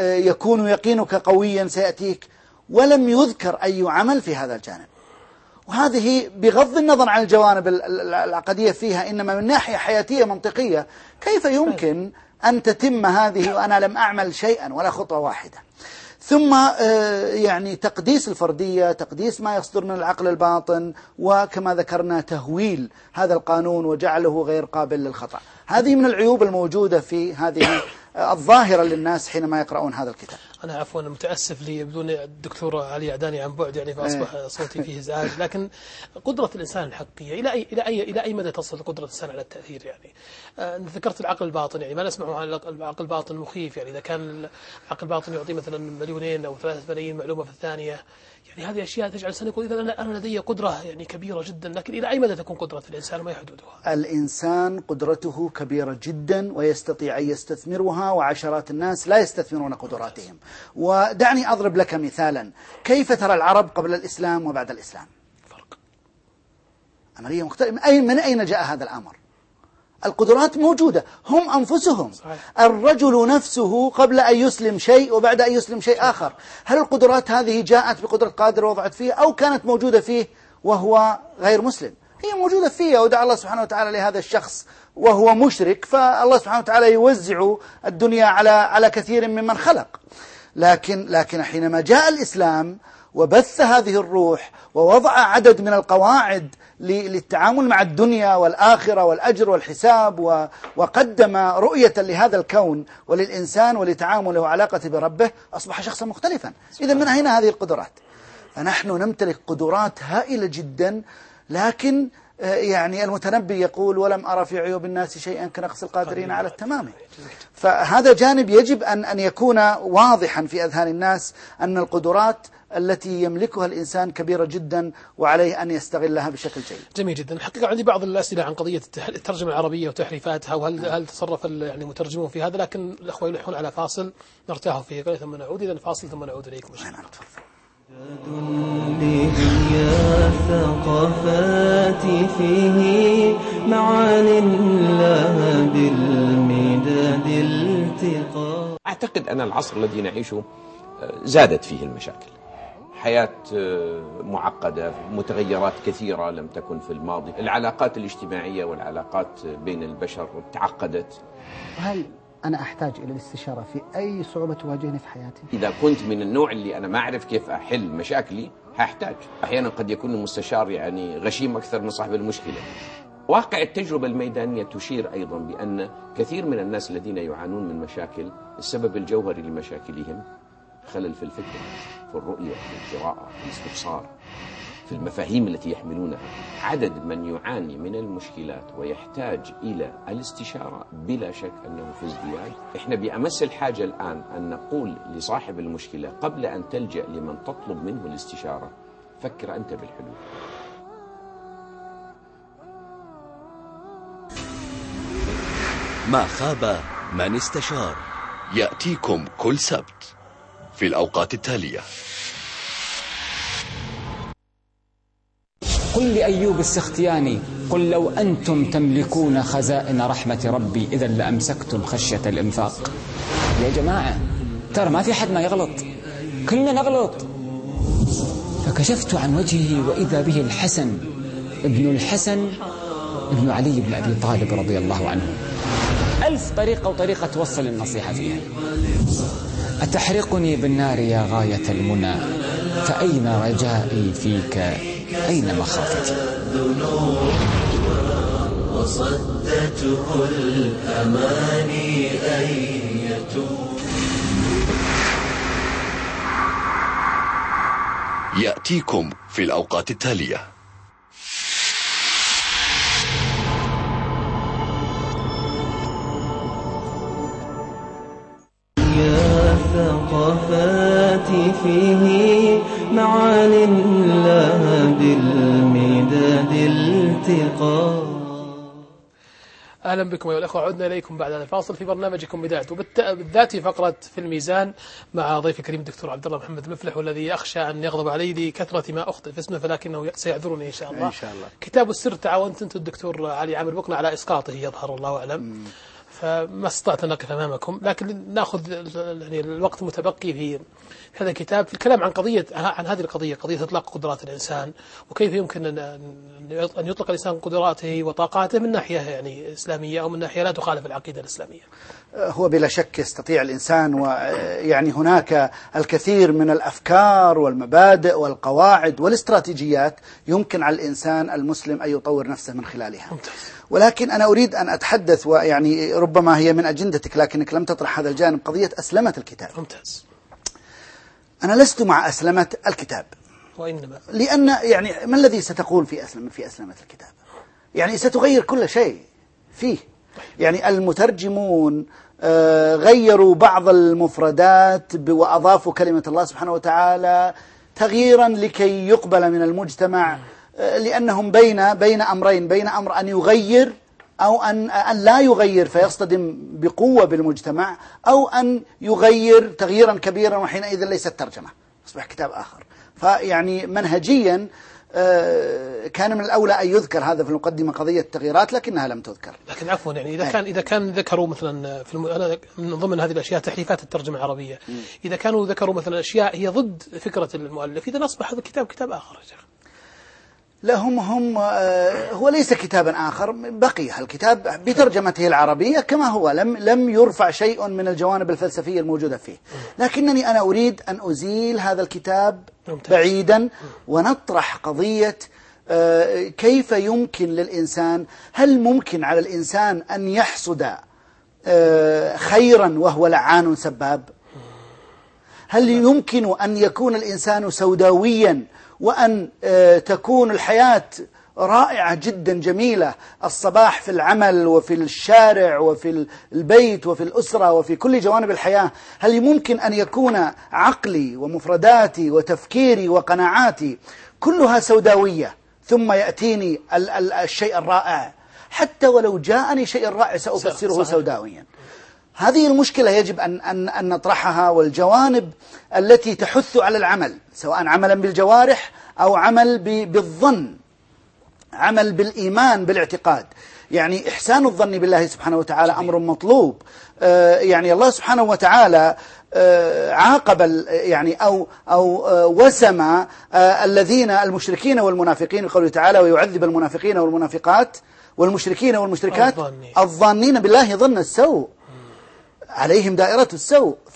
ويكون يقينك قويا سيأتيك، ولم يذكر أي عمل في هذا الجانب. وهذه بغض النظر عن الجوانب العقدية فيها، إنما من ناحية حياتية منطقية كيف يمكن أن تتم هذه وأنا لم أعمل شيئا ولا خطوة واحدة؟ ثم يعني تقديس الفردية، تقديس ما يصدر من العقل الباطن، وكما ذكرنا تهويل هذا القانون وجعله غير قابل للخطأ. هذه من العيوب الموجودة في هذه الظاهرة للناس حينما يقرؤون هذا الكتاب. أنا عفوا متأسف لي بدون الدكتور علي عداني عن بعد يعني فأصبح صوتي فيه إزعاج، لكن قدرة الإنسان الحقيقية إلى أي إلى أي إلى أي مدى تصل قدرة الإنسان على التأثير؟ يعني آه ذكرت العقل الباطن، يعني ما نسمعه عن العقل الباطن مخيف، يعني إذا كان العقل الباطن يعطي مثلا مليونين أو ثلاثة ملايين معلومة في الثانية، يعني هذه أشياء تجعل الإنسان يقول إذا أنا أنا لدي قدرة يعني كبيرة جدا، لكن إلى أي مدى تكون قدرة الإنسان وما حدودها؟ الإنسان قدرته كبيرة جدا ويستطيع أن يستثمرها، وعشرات الناس لا يستثمرون قدراتهم. ودعني أضرب لك مثالا. كيف ترى العرب قبل الإسلام وبعد الإسلام؟ فرق عملية مختلفة. أي من أين جاء هذا الأمر؟ القدرات موجودة، هم أنفسهم. صحيح. الرجل نفسه قبل أن يسلم شيء وبعد أن يسلم شيء آخر. هل القدرات هذه جاءت بقدرة قادر وضعت فيه، أو كانت موجودة فيه وهو غير مسلم؟ هي موجودة فيه، ودعا الله سبحانه وتعالى لهذا الشخص وهو مشرك، فالله سبحانه وتعالى يوزع الدنيا على على كثير ممن خلق. لكن لكن حينما جاء الإسلام وبث هذه الروح ووضع عدد من القواعد للتعامل مع الدنيا والآخرة والأجر والحساب، وقدم رؤية لهذا الكون وللإنسان ولتعامله وعلاقته بربه، أصبح شخصا مختلفا. إذن من هنا هذه القدرات؟ فنحن نمتلك قدرات هائلة جدا، لكن يعني المتنبي يقول ولم أرى في عيوب الناس شيئا كنقص القادرين على التمام. فهذا جانب يجب أن أن يكون واضحا في أذهان الناس، أن القدرات التي يملكها الإنسان كبيرة جدا وعليه أن يستغلها بشكل جيد. جميل جدا. الحقيقة عندي بعض الأسئلة عن قضية الترجمة العربية وتحريفاتها، وهل هل تصرف يعني مترجمون في هذا، لكن الأخوة يلحون على فاصل نرتاح فيه ثم نعود. إذا فاصل ثم نعود إليكم. لدنيا الثقافات فيه معان لها بالمداد التقاء. أعتقد أن العصر الذي نعيشه زادت فيه المشاكل، حياة معقدة، متغيرات كثيرة لم تكن في الماضي، العلاقات الاجتماعية والعلاقات بين البشر تعقدت. هل أنا أحتاج إلى الاستشارة في أي صعوبة تواجهني في حياتي؟ إذا كنت من النوع اللي أنا ما أعرف كيف أحل مشاكلي هحتاج. أحيانا قد يكون المستشار يعني غشيم أكثر من صاحب المشكلة. واقع التجربة الميدانية تشير أيضا بأن كثير من الناس الذين يعانون من مشاكل السبب الجوهري لمشاكلهم خلل في الفكر، في الرؤية، في القراءة، في الاستبصار، في المفاهيم التي يحملونها. عدد من يعاني من المشكلات ويحتاج إلى الاستشارة بلا شك أنه في ازدياد. إحنا بأمس الحاجة الآن أن نقول لصاحب المشكلة قبل أن تلجأ لمن تطلب منه الاستشارة فكر أنت بالحلول. ما خاب من استشار يأتيكم كل سبت في الأوقات التالية. قل لأيوب السختياني قل لو أنتم تملكون خزائن رحمة ربي إذا لأمسكتم خشية الإنفاق. يا جماعة ترى ما في حد ما يغلط، كلنا نغلط. فكشفت عن وجهه وإذا به الحسن ابن الحسن ابن علي بن أبي طالب رضي الله عنه. ألف طريقة وطريقة توصل النصيحة فيها. أتحرقني بالنار يا غاية المنى فأين رجائي فيك أين مخافتي. وصدته الأماني أن يتوب. يأتيكم في الأوقات التالية. الثقافات فيه معان لها بالمداد التقاء. أهلا بكم أيها الأخوة، عدنا إليكم بعد هذا الفاصل في برنامجكم مداد، وبالذات في فقرة في الميزان مع ضيف الكريم الدكتور عبد الله محمد المفلح، والذي أخشى أن يغضب علي لكثرة ما أخطئ في اسمه، فلكنه سيعذرني إن شاء الله. إن شاء الله. كتاب السر تعاونت أنت الدكتور علي عامر بقنا على إسقاطه يظهر الله أعلم، فما استطعت أن نقف أمامكم، لكن نأخذ يعني الوقت المتبقي في هذا الكتاب في الكلام عن قضية عن هذه القضية، قضية إطلاق قدرات الإنسان، وكيف يمكن أن يطلق الإنسان قدراته وطاقاته من ناحية يعني إسلامية أو من ناحية لا تخالف العقيدة الإسلامية. هو بلا شك يستطيع الإنسان، ويعني هناك الكثير من الأفكار والمبادئ والقواعد والاستراتيجيات يمكن على الإنسان المسلم أن يطور نفسه من خلالها. ممتاز. ولكن أنا أريد أن أتحدث، ويعني ربما هي من أجندتك لكنك لم تطرح هذا الجانب، قضية أسلمة الكتاب. ممتاز. أنا لست مع أسلمة الكتاب، وإنما لأن يعني ما الذي ستقول في أسلمة في أسلمة الكتاب؟ يعني ستغير كل شيء فيه. يعني المترجمون غيروا بعض المفردات وأضافوا كلمة الله سبحانه وتعالى تغييرا لكي يقبل من المجتمع، لأنهم بين بين أمرين، بين أمر أن يغير أو أن أن لا يغير فيصطدم بقوة بالمجتمع، أو أن يغير تغييرا كبيرا وحينئذ ليست ترجمة، أصبح كتاب آخر. فيعني منهجيا كان من الأولى أن يذكر هذا في المقدمة قضية التغييرات، لكنها لم تذكر. لكن عفوا يعني إذا كان إذا كان ذكروا مثلا في الم... من ضمن هذه الأشياء تحريفات الترجمة العربية، إذا كانوا ذكروا مثلا أشياء هي ضد فكرة المؤلف، إذا أصبح هذا الكتاب كتاب آخر يا شيخ. لا، هم هم هو ليس كتابا آخر، بقي الكتاب بترجمته العربية كما هو، لم لم يرفع شيء من الجوانب الفلسفية الموجودة فيه. لكنني أنا أريد أن أزيل هذا الكتاب بعيدا ونطرح قضية كيف يمكن للإنسان، هل ممكن على الإنسان أن يحصد خيرا وهو لعان سباب؟ هل يمكن أن يكون الإنسان سوداويا وأن تكون الحياة رائعة جدا جميلة، الصباح في العمل وفي الشارع وفي البيت وفي الأسرة وفي كل جوانب الحياة؟ هل ممكن أن يكون عقلي ومفرداتي وتفكيري وقناعاتي كلها سوداوية ثم يأتيني ال- ال- الشيء الرائع؟ حتى ولو جاءني شيء رائع سأفسره سوداويا. هذه المشكلة يجب أن, أن, أن نطرحها، والجوانب التي تحث على العمل، سواء عملا بالجوارح أو عمل بالظن، عمل بالإيمان بالاعتقاد. يعني إحسان الظن بالله سبحانه وتعالى أمر مطلوب. آه يعني الله سبحانه وتعالى آه عاقب يعني أو أو آه وسم آه الذين المشركين والمنافقين، قوله تعالى ويعذب المنافقين والمنافقات والمشركين والمشركات الظانين بالله ظن السوء، عليهم دائرة السوء. ف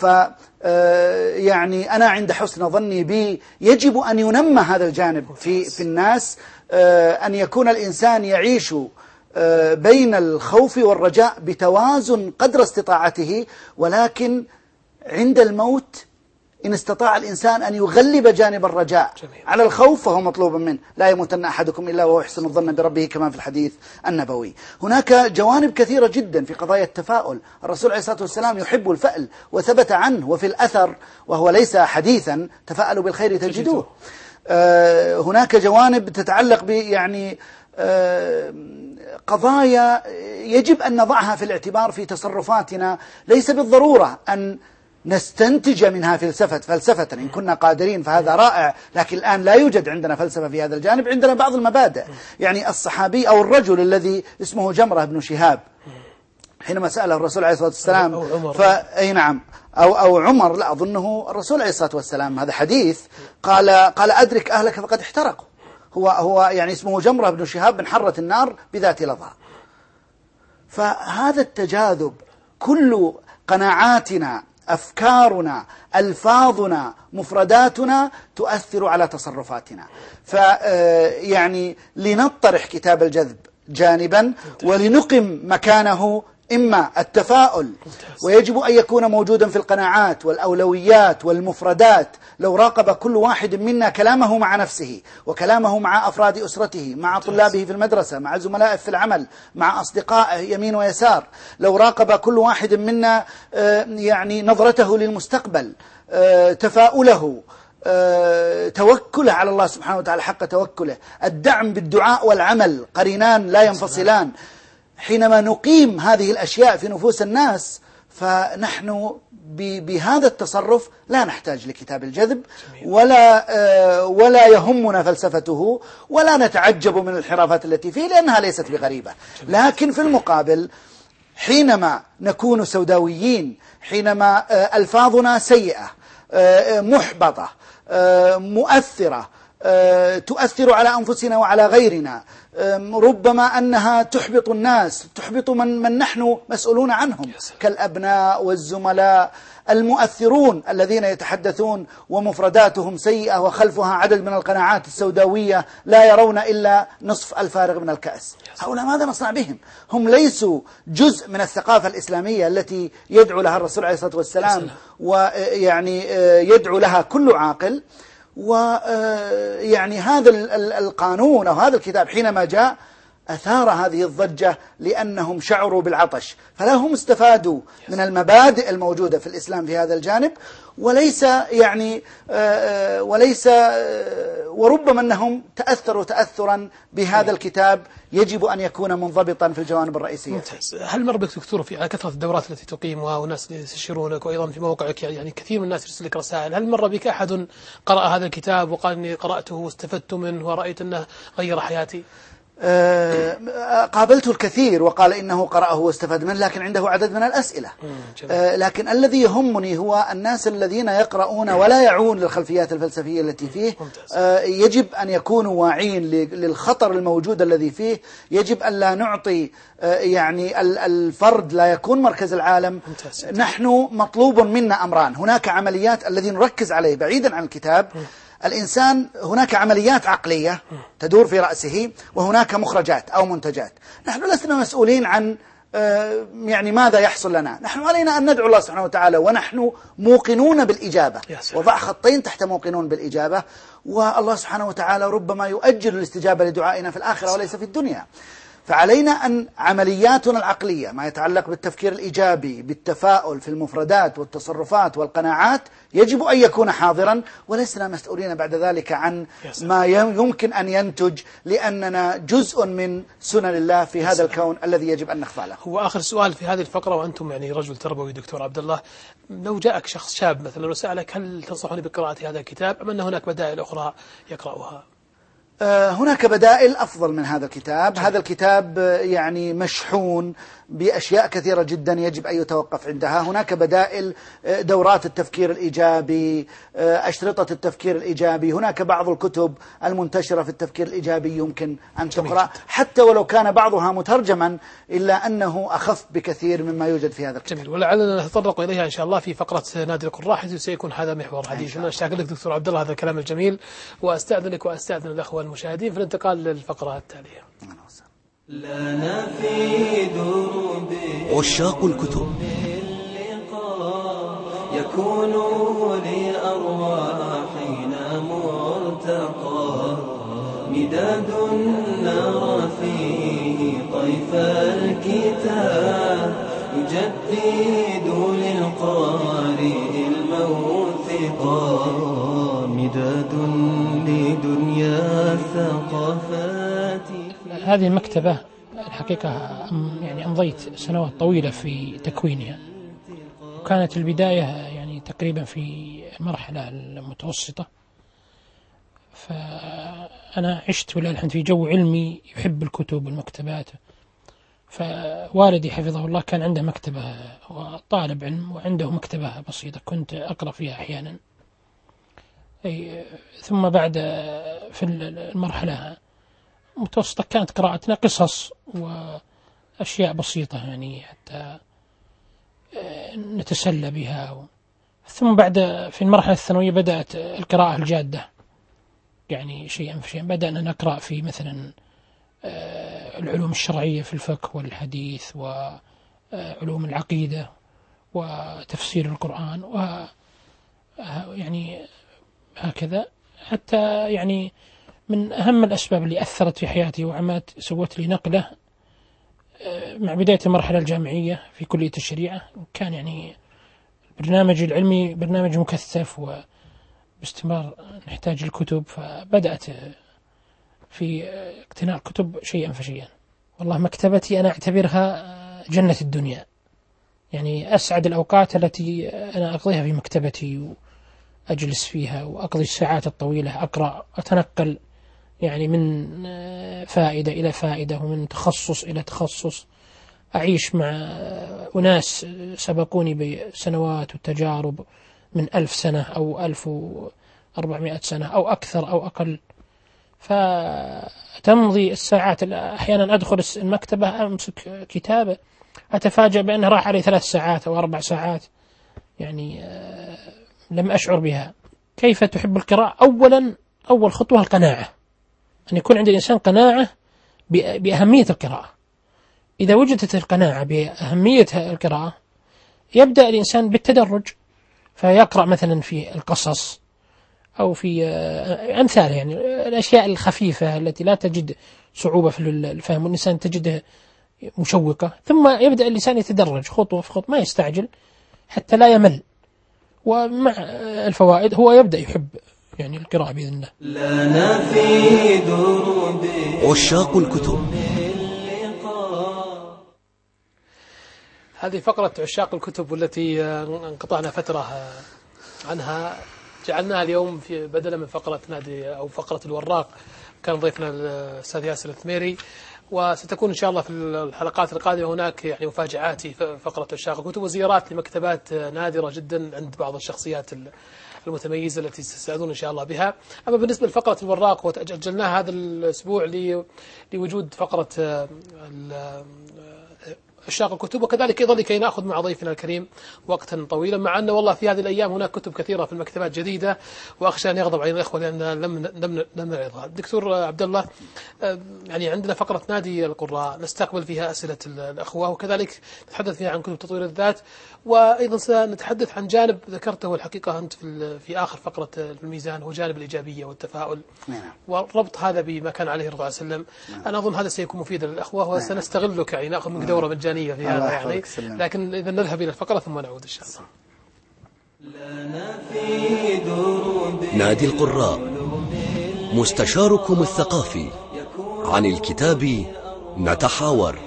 يعني أنا عند حسن ظني بي يجب أن ينمى هذا الجانب في في الناس، أن يكون الإنسان يعيش بين الخوف والرجاء بتوازن قدر استطاعته، ولكن عند الموت إن استطاع الإنسان أن يغلب جانب الرجاء جميل. على الخوف فهو مطلوب منه. لا يموتن أحدكم إلا وهو يحسن الظن بربه كما في الحديث النبوي. هناك جوانب كثيرة جدا في قضايا التفاؤل. الرسول عليه الصلاة والسلام يحب الفأل، وثبت عنه وفي الأثر وهو ليس حديثا تفألوا بالخير تجدوه. آه هناك جوانب تتعلق ب يعني آه قضايا يجب أن نضعها في الاعتبار في تصرفاتنا. ليس بالضرورة أن نستنتج منها فلسفة فلسفة إن كنا قادرين فهذا رائع، لكن الآن لا يوجد عندنا فلسفة في هذا الجانب، عندنا بعض المبادئ. يعني الصحابي أو الرجل الذي اسمه جمرة بن شهاب حينما سأله الرسول عليه الصلاة والسلام فأي نعم أو أو عمر لا أظنه الرسول عليه الصلاة والسلام، هذا حديث، قال قال أدرك أهلك فقد احترقوا. هو هو يعني اسمه جمرة بن شهاب بن حرة النار بذات لظى. فهذا التجاذب، كل قناعاتنا، أفكارنا، ألفاظنا، مفرداتنا تؤثر على تصرفاتنا. فيعني لنطرح كتاب الجذب جانبا ولنقم مكانه إما التفاؤل، ويجب أن يكون موجودا في القناعات والأولويات والمفردات. لو راقب كل واحد منا كلامه مع نفسه وكلامه مع أفراد أسرته، مع طلابه في المدرسة، مع زملائه في العمل، مع أصدقائه يمين ويسار، لو راقب كل واحد منا يعني نظرته للمستقبل، تفاؤله، توكله على الله سبحانه وتعالى حق توكله، الدعم بالدعاء والعمل قرينان لا ينفصلان، حينما نقيم هذه الأشياء في نفوس الناس فنحن بهذا التصرف لا نحتاج لكتاب الجذب، ولا ولا يهمنا فلسفته، ولا نتعجب من الانحرافات التي فيه لأنها ليست بغريبة. لكن في المقابل حينما نكون سوداويين، حينما ألفاظنا سيئة محبطة مؤثرة تؤثر على أنفسنا وعلى غيرنا، ربما أنها تحبط الناس، تحبط من, من نحن مسؤولون عنهم كالأبناء والزملاء المؤثرون الذين يتحدثون ومفرداتهم سيئة وخلفها عدد من القناعات السوداوية لا يرون إلا نصف الفارغ من الكأس. هؤلاء ماذا نصنع بهم؟ هم ليسوا جزء من الثقافة الإسلامية التي يدعو لها الرسول عليه الصلاة والسلام ويعني يدعو لها كل عاقل. ويعني هذا القانون أو هذا الكتاب حينما جاء أثار هذه الضجة لأنهم شعروا بالعطش، فلا هم استفادوا من المبادئ الموجودة في الإسلام في هذا الجانب، وليس يعني وليس وربما أنهم تأثروا تأثرا بهذا الكتاب يجب أن يكون منضبطا في الجوانب الرئيسية. ممتاز. هل مر بك دكتور في كثرة الدورات التي تقيمها وناس يستشيرونك وأيضا في موقعك يعني كثير من الناس يرسل لك رسائل، هل مر بك أحد قرأ هذا الكتاب وقال إني قرأته واستفدت منه ورأيت أنه غير حياتي؟ أه قابلت الكثير وقال إنه قرأه واستفاد منه، لكن عنده عدد من الأسئلة. أه لكن الذي يهمني هو الناس الذين يقرؤون ولا يعون للخلفيات الفلسفية التي فيه. أه يجب أن يكونوا واعين للخطر الموجود الذي فيه، يجب أن لا نعطي أه يعني الفرد لا يكون مركز العالم. ممتاز. نحن مطلوب منا أمران، هناك عمليات الذي نركز عليه بعيدا عن الكتاب. الإنسان هناك عمليات عقلية تدور في رأسه وهناك مخرجات أو منتجات. نحن لسنا مسؤولين عن يعني ماذا يحصل لنا، نحن علينا أن ندعو الله سبحانه وتعالى ونحن موقنون بالإجابة، وضع خطين تحت موقنون بالإجابة، والله سبحانه وتعالى ربما يؤجل الاستجابة لدعائنا في الآخرة وليس في الدنيا. فعلينا أن عملياتنا العقلية ما يتعلق بالتفكير الإيجابي بالتفاؤل في المفردات والتصرفات والقناعات يجب أن يكون حاضرا، ولسنا مسؤولين بعد ذلك عن ما يمكن أن ينتج، لأننا جزء من سنن الله في هذا الكون الذي يجب أن نخضع له. هو آخر سؤال في هذه الفقرة، وأنتم يعني رجل تربوي دكتور عبد الله، لو جاءك شخص شاب مثلا وسألك هل تنصحني بقراءة هذا الكتاب أم أن هناك بدائل أخرى يقرأها؟ هناك بدائل أفضل من هذا الكتاب. هذا الكتاب يعني مشحون بأشياء كثيرة جدا يجب أن يتوقف عندها. هناك بدائل، دورات التفكير الإيجابي، أشرطة التفكير الإيجابي، هناك بعض الكتب المنتشرة في التفكير الإيجابي يمكن أن تقرأ حتى ولو كان بعضها مترجما، إلا أنه أخف بكثير مما يوجد في هذا الكتاب. جميل، ولعلنا نتطرق إليها إن شاء الله في فقرة نادي القراء، حيث سيكون هذا محور حديثنا. أشكر لك دكتور عبد الله هذا الكلام الجميل، وأستأذنك وأستأذن الأخوة المشاهدين في الانتقال للفقرة التالية. لنا في دروب عشاق الكتب يكون لأرواحنا مرتقى، مداد نرى فيه طيف الكتاب، يجدد للقارئ الموثقا، مداد لدنيا الثقافات. هذه المكتبة الحقيقة يعني أمضيت سنوات طويلة في تكوينها، وكانت البداية يعني تقريبا في المرحلة المتوسطة. فأنا عشت ولله الحمد في جو علمي يحب الكتب والمكتبات، فوالدي حفظه الله كان عنده مكتبة وطالب علم وعنده مكتبة بسيطة كنت أقرأ فيها أحيانا. ثم بعد في المرحلة متوسطة كانت قراءتنا قصص وأشياء بسيطة يعني حتى نتسلى بها. ثم بعد في المرحلة الثانوية بدأت القراءة الجادة، يعني شيئا فشيئا بدأنا نقرأ في مثلا العلوم الشرعية في الفقه والحديث وعلوم العقيدة وتفسير القرآن و يعني هكذا، حتى يعني من أهم الأسباب اللي أثرت في حياتي وعملت سوت لي نقلة مع بداية المرحلة الجامعية في كلية الشريعة. كان يعني البرنامج العلمي برنامج مكثف وباستمرار نحتاج الكتب، فبدأت في اقتناء الكتب شيئا فشيئا. والله مكتبتي أنا أعتبرها جنة الدنيا، يعني أسعد الأوقات التي أنا أقضيها في مكتبتي وأجلس فيها وأقضي الساعات الطويلة أقرأ، أتنقل يعني من فائدة إلى فائدة ومن تخصص إلى تخصص، أعيش مع أناس سبقوني بسنوات والتجارب من ألف سنة أو ألف وأربعمائة سنة أو أكثر أو أقل، فتمضي الساعات. أحيانا أدخل المكتبة أمسك كتابة أتفاجأ بأنه راح علي ثلاث ساعات أو أربع ساعات، يعني لم أشعر بها. كيف تحب القراءة؟ أولا أول خطوة القناعة، أن يكون عند الإنسان قناعة بأهمية القراءة. إذا وجدت القناعة بأهمية القراءة يبدأ الإنسان بالتدرج، فيقرأ مثلا في القصص أو في أمثال، يعني الأشياء الخفيفة التي لا تجد صعوبة في الفهم والإنسان تجدها مشوقة، ثم يبدأ الإنسان يتدرج خطوة في خطوة، ما يستعجل حتى لا يمل، ومع الفوائد هو يبدأ يحب يعني القراءة بإذن الله. لنا في دروب عشاق الكتب. هذه فقرة عشاق الكتب والتي انقطعنا فترة عنها، جعلناها اليوم في بدلا من فقرة نادي أو فقرة الوراق. كان ضيفنا الأستاذ ياسر الثميري، وستكون إن شاء الله في الحلقات القادمة هناك يعني مفاجآت في فقرة عشاق الكتب وزيارات لمكتبات نادرة جدا عند بعض الشخصيات المتميزة التي تسعدون إن شاء الله بها. أما بالنسبة لفقرة الوراق وتأجلناها هذا الأسبوع لوجود فقرة عشاق الكتب، وكذلك أيضا لكي نأخذ مع ضيفنا الكريم وقتا طويلا، مع أن والله في هذه الأيام هناك كتب كثيرة في المكتبات جديدة، وأخشى أن يغضب علينا الإخوة لأن لم لم لم نعرضها. دكتور عبد الله، يعني عندنا فقرة نادي القراء نستقبل فيها أسئلة الأخوة، وكذلك نتحدث فيها عن كتب تطوير الذات، وأيضا سنتحدث عن جانب ذكرته الحقيقة أنت في في آخر فقرة في الميزان، هو جانب الإيجابية والتفاؤل وربط هذا بما كان عليه الرسول صلى الله عليه وسلم. أنا أظن هذا سيكون مفيدا للأخوة، وسنستغلك يعني نأخذ منك دورة مجانية في هذا يعني، لكن إذا نذهب إلى الفقرة ثم نعود إن شاء الله. نادي القراء، مستشاركم الثقافي. عن الكتاب نتحاور.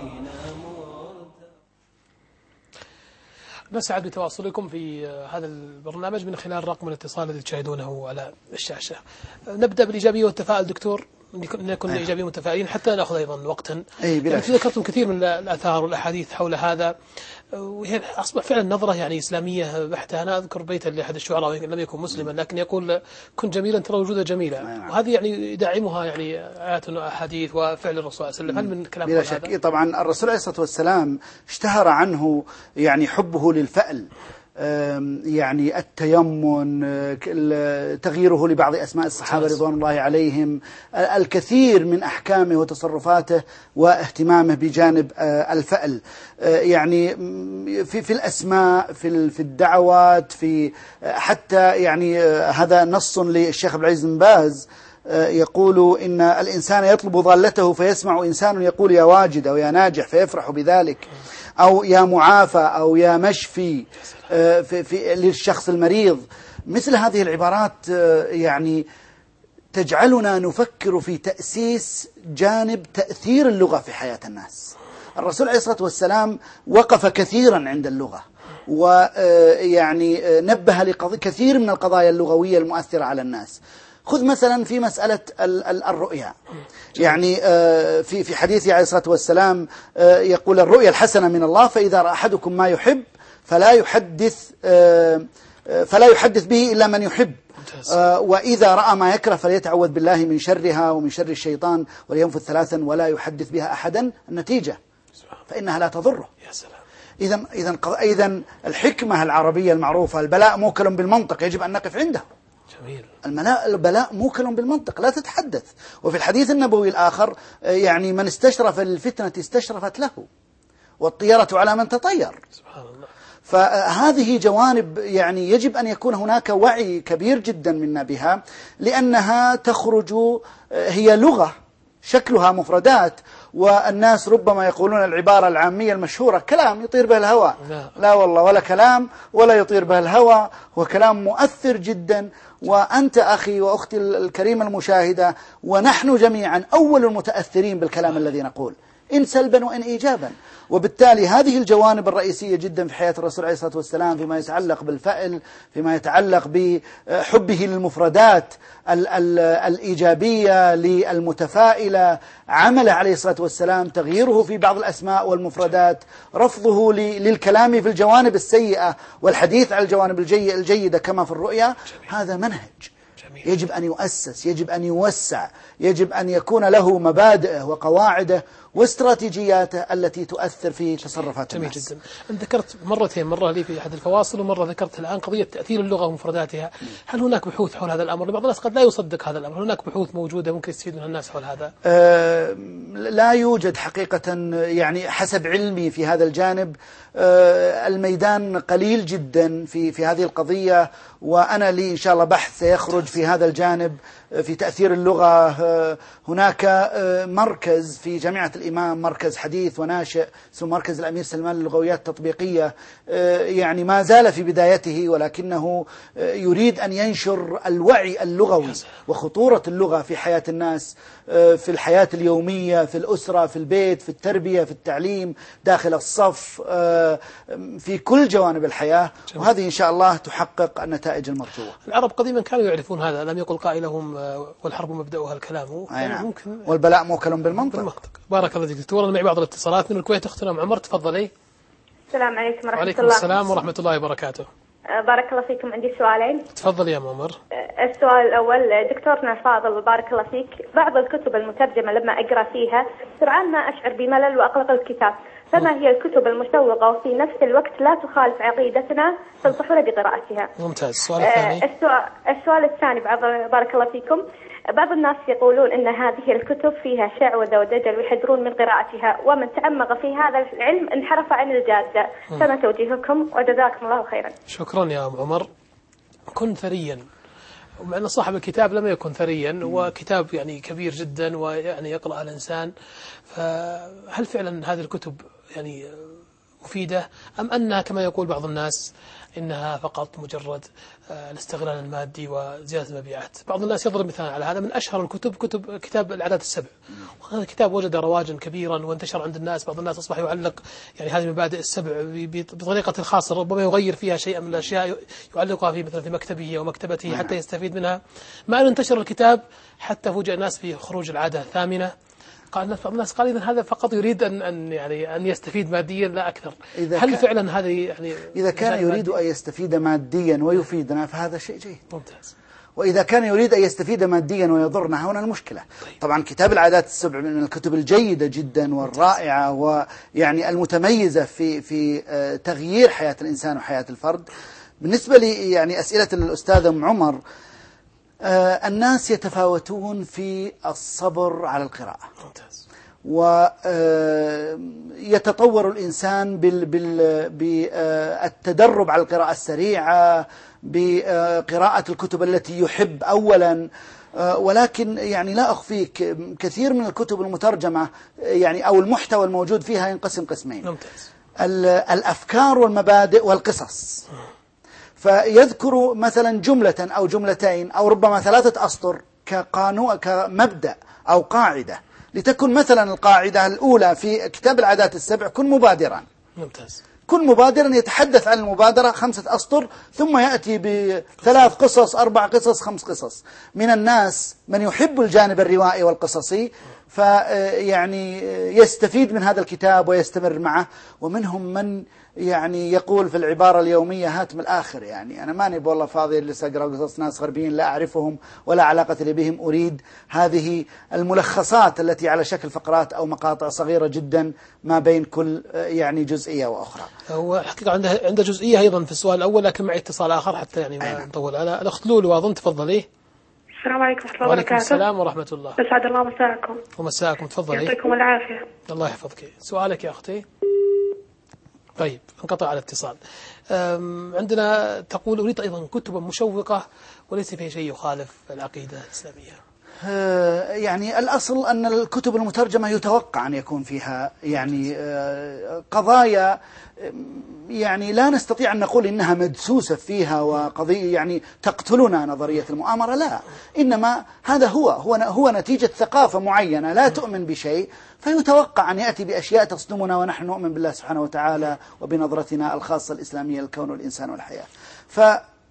نسعد بتواصلكم في هذا البرنامج من خلال رقم الاتصال الذي تشاهدونه على الشاشة. نبدأ بالإيجابية والتفاؤل دكتور، نكون إيجابيين متفائلين حتى نأخذ أيضا وقتا. يعني ذكرتم كثير من الآثار والأحاديث حول هذا، وهي أصبح فعلا نظرة يعني إسلامية بحتة. أنا أذكر بيتا لأحد الشعراء لم يكن مسلما لكن يقول كن جميلا ترى وجوده جميلا، وهذه يعني يدعمها يعني آيات وأحاديث وفعل الرسول صلى الله عليه وسلم. هل من كلام بلا شك هذا؟ طبعا الرسول عليه الصلاة والسلام اشتهر عنه يعني حبه للفأل، يعني التيمن، تغييره لبعض أسماء الصحابة رضوان الله عليهم، الكثير من أحكامه وتصرفاته واهتمامه بجانب الفأل، يعني في في الأسماء، في في الدعوات، في حتى يعني هذا نص للشيخ عبد العزيز بن باز يقول إن الإنسان يطلب ضالته فيسمع إنسان يقول يا واجد أو يا ناجح فيفرح بذلك، أو يا معافى أو يا مشفي في في للشخص المريض. مثل هذه العبارات يعني تجعلنا نفكر في تأسيس جانب تأثير اللغة في حياة الناس. الرسول عليه الصلاة والسلام وقف كثيرا عند اللغة، ويعني نبه لكثير من القضايا اللغوية المؤثرة على الناس. خذ مثلا في مسألة الرؤيا، يعني في في حديثه عليه الصلاة والسلام يقول الرؤيا الحسنة من الله، فإذا رأى أحدكم ما يحب فلا يحدث فلا يحدث به إلا من يحب، وإذا رأى ما يكره فليتعوذ بالله من شرها ومن شر الشيطان ولينفث ثلاثا ولا يحدث بها أحدا، النتيجة فإنها لا تضره. إذا إذا إذا الحكمة العربية المعروفة البلاء موكل بالمنطق يجب أن نقف عنده. جميل. البلاء موكل بالمنطق لا تتحدث. وفي الحديث النبوي الآخر يعني من استشرف للفتنة استشرفت له، والطيرة على من تطير. سبحان الله. فهذه جوانب يعني يجب أن يكون هناك وعي كبير جدا منا بها، لأنها تخرج هي لغة شكلها مفردات، والناس ربما يقولون العبارة العامية المشهورة كلام يطير به الهواء. لا, لا والله، ولا كلام ولا يطير به الهواء، وكلام مؤثر جدا. وأنت أخي وأختي الكريمة المشاهدة ونحن جميعا أول المتأثرين بالكلام الذي نقول. إن سلبا وإن إيجابا. وبالتالي هذه الجوانب الرئيسية جدا في حياة الرسول عليه الصلاة والسلام فيما يتعلق بالفعل، فيما يتعلق بحبه للمفردات ال ال الإيجابية للمتفائلة، عمله عليه الصلاة والسلام تغييره في بعض الأسماء والمفردات، رفضه للكلام في الجوانب السيئة والحديث عن الجوانب الجيدة كما في الرؤيا. هذا منهج يجب أن يؤسس، يجب أن يوسع، يجب أن يكون له مبادئه وقواعده واستراتيجياته التي تؤثر في تصرفات جميل الناس. جدا. أنت ذكرت مرتين، مرة لي في أحد الفواصل ومرة ذكرت الآن قضية تأثير اللغة ومفرداتها. هل هناك بحوث حول هذا الأمر؟ بعض الناس قد لا يصدق هذا الأمر، هناك بحوث موجودة ممكن يستفيد منها الناس حول هذا؟ أه لا يوجد حقيقة، يعني حسب علمي في هذا الجانب أه الميدان قليل جدا في في هذه القضية، وأنا لي إن شاء الله بحث سيخرج في هذا الجانب في تأثير اللغة. هناك مركز في جامعة الإمام، مركز حديث وناشئ اسمه مركز الأمير سلمان للغويات التطبيقية، يعني ما زال في بدايته، ولكنه يريد أن ينشر الوعي اللغوي وخطورة اللغة في حياة الناس، في الحياة اليومية، في الأسرة، في البيت، في التربية، في التعليم، داخل الصف، في كل جوانب الحياة. وهذه إن شاء الله تحقق النتائج المرجوة. العرب قديما كانوا يعرفون هذا، لم يقل قائلهم والحرب مبدأها الكلام. نعم. ممكن والبلاء موكل بالمنطق. بالمنطق. بارك الله فيك دكتور. أنا معي بعض الاتصالات من الكويت. أختنا أم عمر تفضلي. السلام عليكم ورحمة الله. وعليكم السلام ورحمة الله وبركاته. بارك الله فيكم. عندي سؤالين. تفضلي يا أم عمر. السؤال الأول، دكتورنا الفاضل بارك الله فيك، بعض الكتب المترجمة لما أقرأ فيها سرعان ما أشعر بملل وأغلق الكتاب، فما هي الكتب المشوقة وفي نفس الوقت لا تخالف عقيدتنا تنصحون بقراءتها؟ ممتاز. السؤال الثاني. السؤال, السؤال الثاني بارك الله فيكم، بعض الناس يقولون أن هذه الكتب فيها شعوذة ودجل ويحذرون من قراءتها، ومن تعمق في هذا العلم انحرف عن الجادة، فما توجيهكم وجزاكم الله خيرا. شكرا يا أم عمر. كن ثريا، ومع أن صاحب الكتاب لم يكن ثريا، وكتاب يعني كبير جدا ويعني يقرأ الإنسان، فهل فعلا هذه الكتب يعني مفيدة أم أنها كما يقول بعض الناس إنها فقط مجرد الاستغلال المادي وزيادة المبيعات؟ بعض الناس يضرب مثال على هذا، من أشهر الكتب كتب كتاب العادات السبع، وهذا الكتاب وجد رواجا كبيرا وانتشر عند الناس. بعض الناس أصبح يعلق يعني هذه المبادئ السبع بطريقة خاصة، ربما يغير فيها شيئا من الأشياء يعلقها في مثلا في مكتبه ومكتبته حتى يستفيد منها. مع أن انتشر الكتاب حتى فوجئ الناس في خروج العادة الثامنة، قال الناس قال إذا هذا فقط يريد أن أن يعني أن يستفيد ماديا لا أكثر. هل فعلا هذه يعني إذا كان يريد أن يستفيد ماديا ويفيدنا فهذا شيء جيد. ممتاز. وإذا كان يريد أن يستفيد ماديا ويضرنا هنا المشكلة. طيب. طبعا كتاب العادات السبع من الكتب الجيدة جدا والرائعة ويعني المتميزة في في تغيير حياة الإنسان وحياة الفرد. بالنسبة لي يعني أسئلة الأستاذ أم عمر، آه الناس يتفاوتون في الصبر على القراءة. ممتاز. ويتطور الإنسان بالتدرب على القراءة السريعة، بقراءة الكتب التي يحب أولا. ولكن يعني لا أخفيك كثير من الكتب المترجمة يعني أو المحتوى الموجود فيها ينقسم قسمين. ممتاز. الأفكار والمبادئ والقصص. فيذكر مثلا جملة أو جملتين أو ربما ثلاثة أسطر كقانون كمبدأ أو قاعدة، لتكن مثلا القاعدة الأولى في كتاب العادات السبع: كن مبادرا. ممتاز. كن مبادرا يتحدث عن المبادرة خمسة أسطر، ثم يأتي بثلاث قصص، أربع قصص، خمس قصص. من الناس من يحب الجانب الروائي والقصصي فيعني يستفيد من هذا الكتاب ويستمر معه، ومنهم من يعني يقول في العبارة اليومية هات من الآخر، يعني أنا ماني والله فاضي اللي أقرأ قصص ناس غربيين لا أعرفهم ولا علاقة لي بهم، أريد هذه الملخصات التي على شكل فقرات أو مقاطع صغيرة جدا ما بين كل يعني جزئية وأخرى. هو حقيقة عنده عنده جزئية أيضا في السؤال الأول، لكن معي اتصال آخر حتى يعني ما نطول. أنا الأخت لولو أظن، تفضلي. السلام عليكم ورحمة الله وعليكم وبركاته. السلام ورحمة الله. أسعد الله مساءكم. ومساءكم. تفضلي. يعطيكم العافية. الله يحفظك. سؤالك يا أختي. طيب انقطع على الاتصال. عندنا تقول: أريد أيضا كتبا مشوقة وليس فيها شيء يخالف العقيدة الإسلامية. يعني الأصل أن الكتب المترجمة يتوقع أن يكون فيها يعني قضايا يعني لا نستطيع أن نقول إنها مدسوسة فيها وقضية يعني تقتلنا نظرية المؤامرة، لا، إنما هذا هو هو هو نتيجة ثقافة معينة لا تؤمن بشيء، فيتوقع أن يأتي بأشياء تصدمنا ونحن نؤمن بالله سبحانه وتعالى وبنظرتنا الخاصة الإسلامية للكون والإنسان والحياة. ف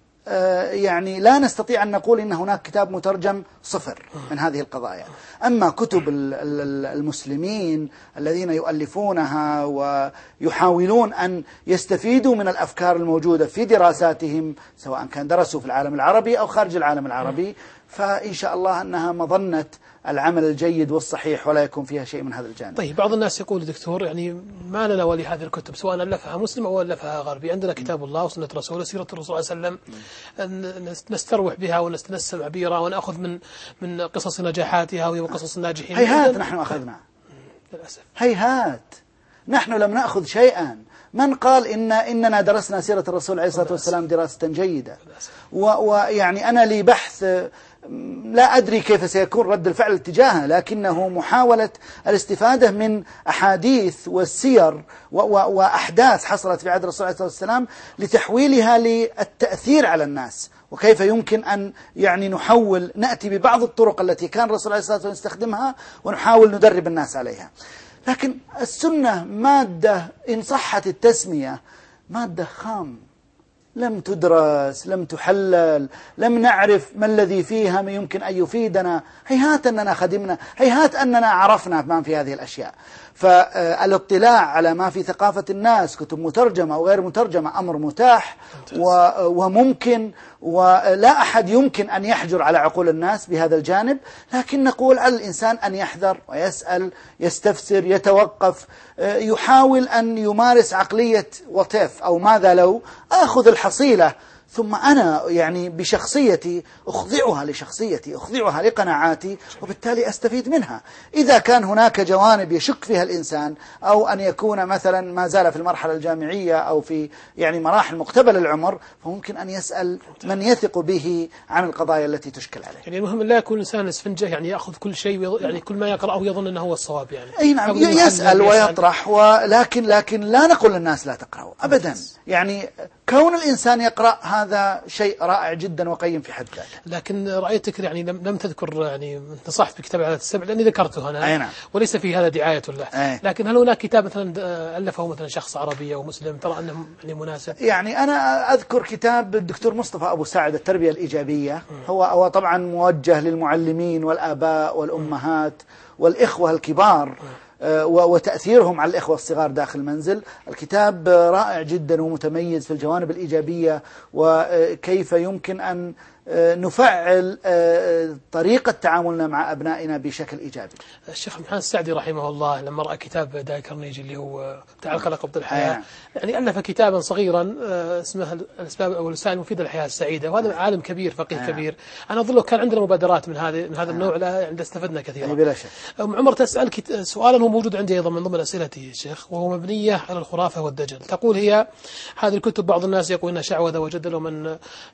يعني لا نستطيع أن نقول إن هناك كتاب مترجم صفر من هذه القضايا. أما كتب المسلمين الذين يؤلفونها ويحاولون أن يستفيدوا من الأفكار الموجودة في دراساتهم سواء كان درسوا في العالم العربي أو خارج العالم العربي، فإن شاء الله أنها مظنة العمل الجيد والصحيح ولا يكون فيها شيء من هذا الجانب. طيب بعض الناس يقول دكتور يعني ما لنا ولي هذه الكتب سواء ألفها مسلم أو ألفها غربي، عندنا كتاب الله وسنة رسوله سيرة الرسول صلى الله عليه وسلم نستروح بها ونستنسم عبيرة ونأخذ من من قصص نجاحاتها وقصص الناجحين. هيهات نحن أخذنا للأسف، هيهات نحن لم نأخذ شيئا. من قال إن إننا درسنا سيرة الرسول عليه الصلاة والسلام دراسة جيدة؟ ويعني أنا لي بحث لا أدري كيف سيكون رد الفعل تجاهه، لكنه محاولة الاستفادة من أحاديث والسير وأحداث حصلت في عهد الرسول عليه الصلاة والسلام لتحويلها للتأثير على الناس، وكيف يمكن أن يعني نحول نأتي ببعض الطرق التي كان الرسول عليه الصلاة والسلام يستخدمها ونحاول ندرب الناس عليها. لكن السنة مادة إن صحت التسمية مادة خام، لم تدرس، لم تحلل، لم نعرف ما الذي فيها ما يمكن أن يفيدنا. هيهات أننا خدمنا، هيهات أننا عرفنا ما في هذه الأشياء. فالاطلاع على ما في ثقافة الناس كتب مترجمة أو غير مترجمة أمر متاح وممكن، ولا أحد يمكن أن يحجر على عقول الناس بهذا الجانب، لكن نقول على الإنسان أن يحذر ويسأل، يستفسر، يتوقف، يحاول أن يمارس عقلية وطيف أو ماذا لو أخذ الحصيلة ثم أنا يعني بشخصيتي أخضعها لشخصيتي، أخضعها لقناعاتي، وبالتالي أستفيد منها. إذا كان هناك جوانب يشك فيها الإنسان أو أن يكون مثلا ما زال في المرحلة الجامعية أو في يعني مراحل مقتبل العمر، فممكن أن يسأل من يثق به عن القضايا التي تشكل عليه. يعني المهم لا يكون الإنسان اسفنجة يعني يأخذ كل شيء يعني كل ما يقرأه يظن أنه هو الصواب يعني. أي نعم، يسأل ويطرح، ولكن لكن لا نقول للناس لا تقرأوا أبدا. يعني كون الإنسان يقرأ هذا شيء رائع جدا وقيم في حد ذاته. لكن رأيتك يعني لم لم تذكر يعني نصحت بكتاب العادات السبع لأني ذكرته أنا. أي نعم. وليس في هذا دعاية له. أي. لكن هل هناك كتاب مثلا ألفه مثلا شخص عربي أو مسلم ترى أنه يعني مناسب؟ يعني أنا أذكر كتاب الدكتور مصطفى أبو ساعد التربية الإيجابية، هو هو طبعا موجه للمعلمين والآباء والأمهات والإخوة الكبار وتأثيرهم على الإخوة الصغار داخل المنزل. الكتاب رائع جدا ومتميز في الجوانب الإيجابية وكيف يمكن أن نفعل طريقة تعاملنا مع أبنائنا بشكل إيجابي. الشيخ محمد السعدي رحمه الله لما رأى كتاب داي كارنيجي اللي هو بتاع القلق قبض الحياة آه. يعني ألف كتابا صغيرا اسمه الأسباب أو الوسائل المفيدة للحياة السعيدة، وهذا عالم كبير فقيه آه. كبير. أنا أظن لو كان عندنا مبادرات من هذه من هذا آه. النوع لا يعني استفدنا كثيرا. بلا شك. أم عمر تسأل سؤالا هو موجود عندي أيضا من ضمن أسئلتي شيخ، وهو مبنية على الخرافة والدجل. تقول هي هذه الكتب بعض الناس يقول إنها شعوذة وجدل، ومن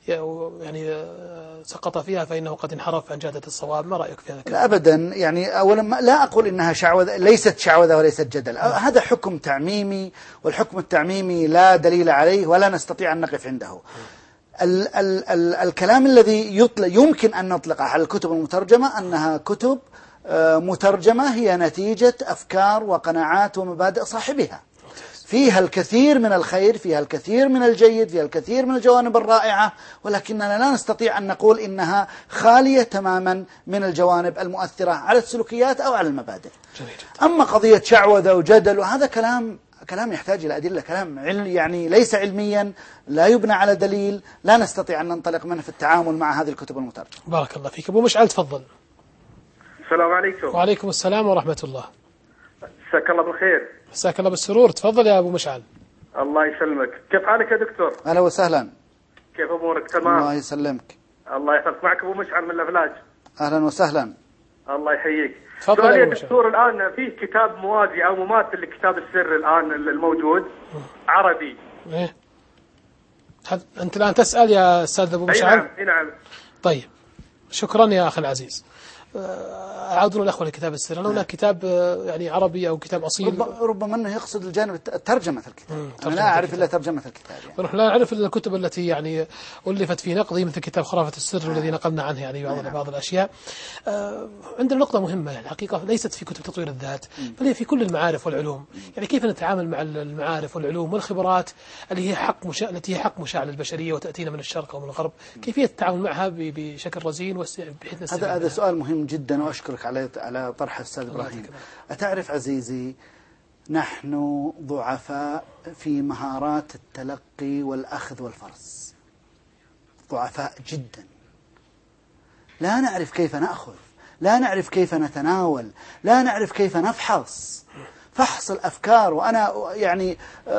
يعني سقط فيها فإنه قد انحرف عن جادة الصواب. ما رأيك في هذا؟ لا أبدا، يعني أولا لا أقول إنها شعوذة، ليست شعوذة وليست جدل، هذا حكم تعميمي، والحكم التعميمي لا دليل عليه ولا نستطيع أن نقف عنده. ال ال ال الكلام الذي يطلق يمكن أن نطلقه على الكتب المترجمة أنها كتب مترجمة هي نتيجة أفكار وقناعات ومبادئ صاحبها، فيها الكثير من الخير، فيها الكثير من الجيد، فيها الكثير من الجوانب الرائعة، ولكننا لا نستطيع أن نقول إنها خالية تماما من الجوانب المؤثرة على السلوكيات أو على المبادئ. أما قضية شعوذة وجدل وهذا كلام كلام يحتاج إلى أدلة، كلام علم يعني ليس علميا، لا يبنى على دليل، لا نستطيع أن ننطلق منه في التعامل مع هذه الكتب المترجمة. بارك الله فيك. أبو مشعل تفضل. السلام عليكم. وعليكم السلام ورحمة الله. مساك الله بالخير. مساك الله بالسرور. تفضل يا أبو مشعل. الله يسلمك. كيف حالك يا دكتور؟ أهلا وسهلا. كيف أمورك؟ تمام. الله يسلمك. الله يحفظك. معك أبو مشعل من الأفلاج. أهلا وسهلا. الله يحييك. تفضل يا دكتور، الآن في كتاب موازي أو مماثل لكتاب السر الآن الموجود عربي. إيه. أنت الآن تسأل يا أستاذ أبو مشعل؟ نعم نعم. طيب شكرا يا أخي العزيز. أعودنا الأخوة لكتاب السر، هل هناك كتاب يعني عربي أو كتاب أصيل؟ ربما أنه يقصد الجانب ترجمة الكتاب. أنا لا أعرف إلا ترجمة الكتاب يعني. ونحن لا نعرف إلا الكتب التي يعني ألفت في نقضه مثل كتاب خرافة السر والذي نقلنا عنه يعني بعض بعض الأشياء. آه عندنا نقطة مهمة يعني حقيقة ليست في كتب تطوير الذات بل هي في كل المعارف والعلوم. يعني كيف نتعامل مع المعارف والعلوم والخبرات اللي هي حق مشاع التي هي حق مشاع للبشرية وتأتينا من الشرق أو من الغرب، كيفية التعامل معها بشكل رزين بحيث نستفيد. هذا هذا سؤال مهم جدا وأشكرك على على طرح الأستاذ إبراهيم. أتعرف عزيزي نحن ضعفاء في مهارات التلقي والأخذ والفرز، ضعفاء جدا، لا نعرف كيف نأخذ، لا نعرف كيف نتناول، لا نعرف كيف نفحص فحص الأفكار. وأنا يعني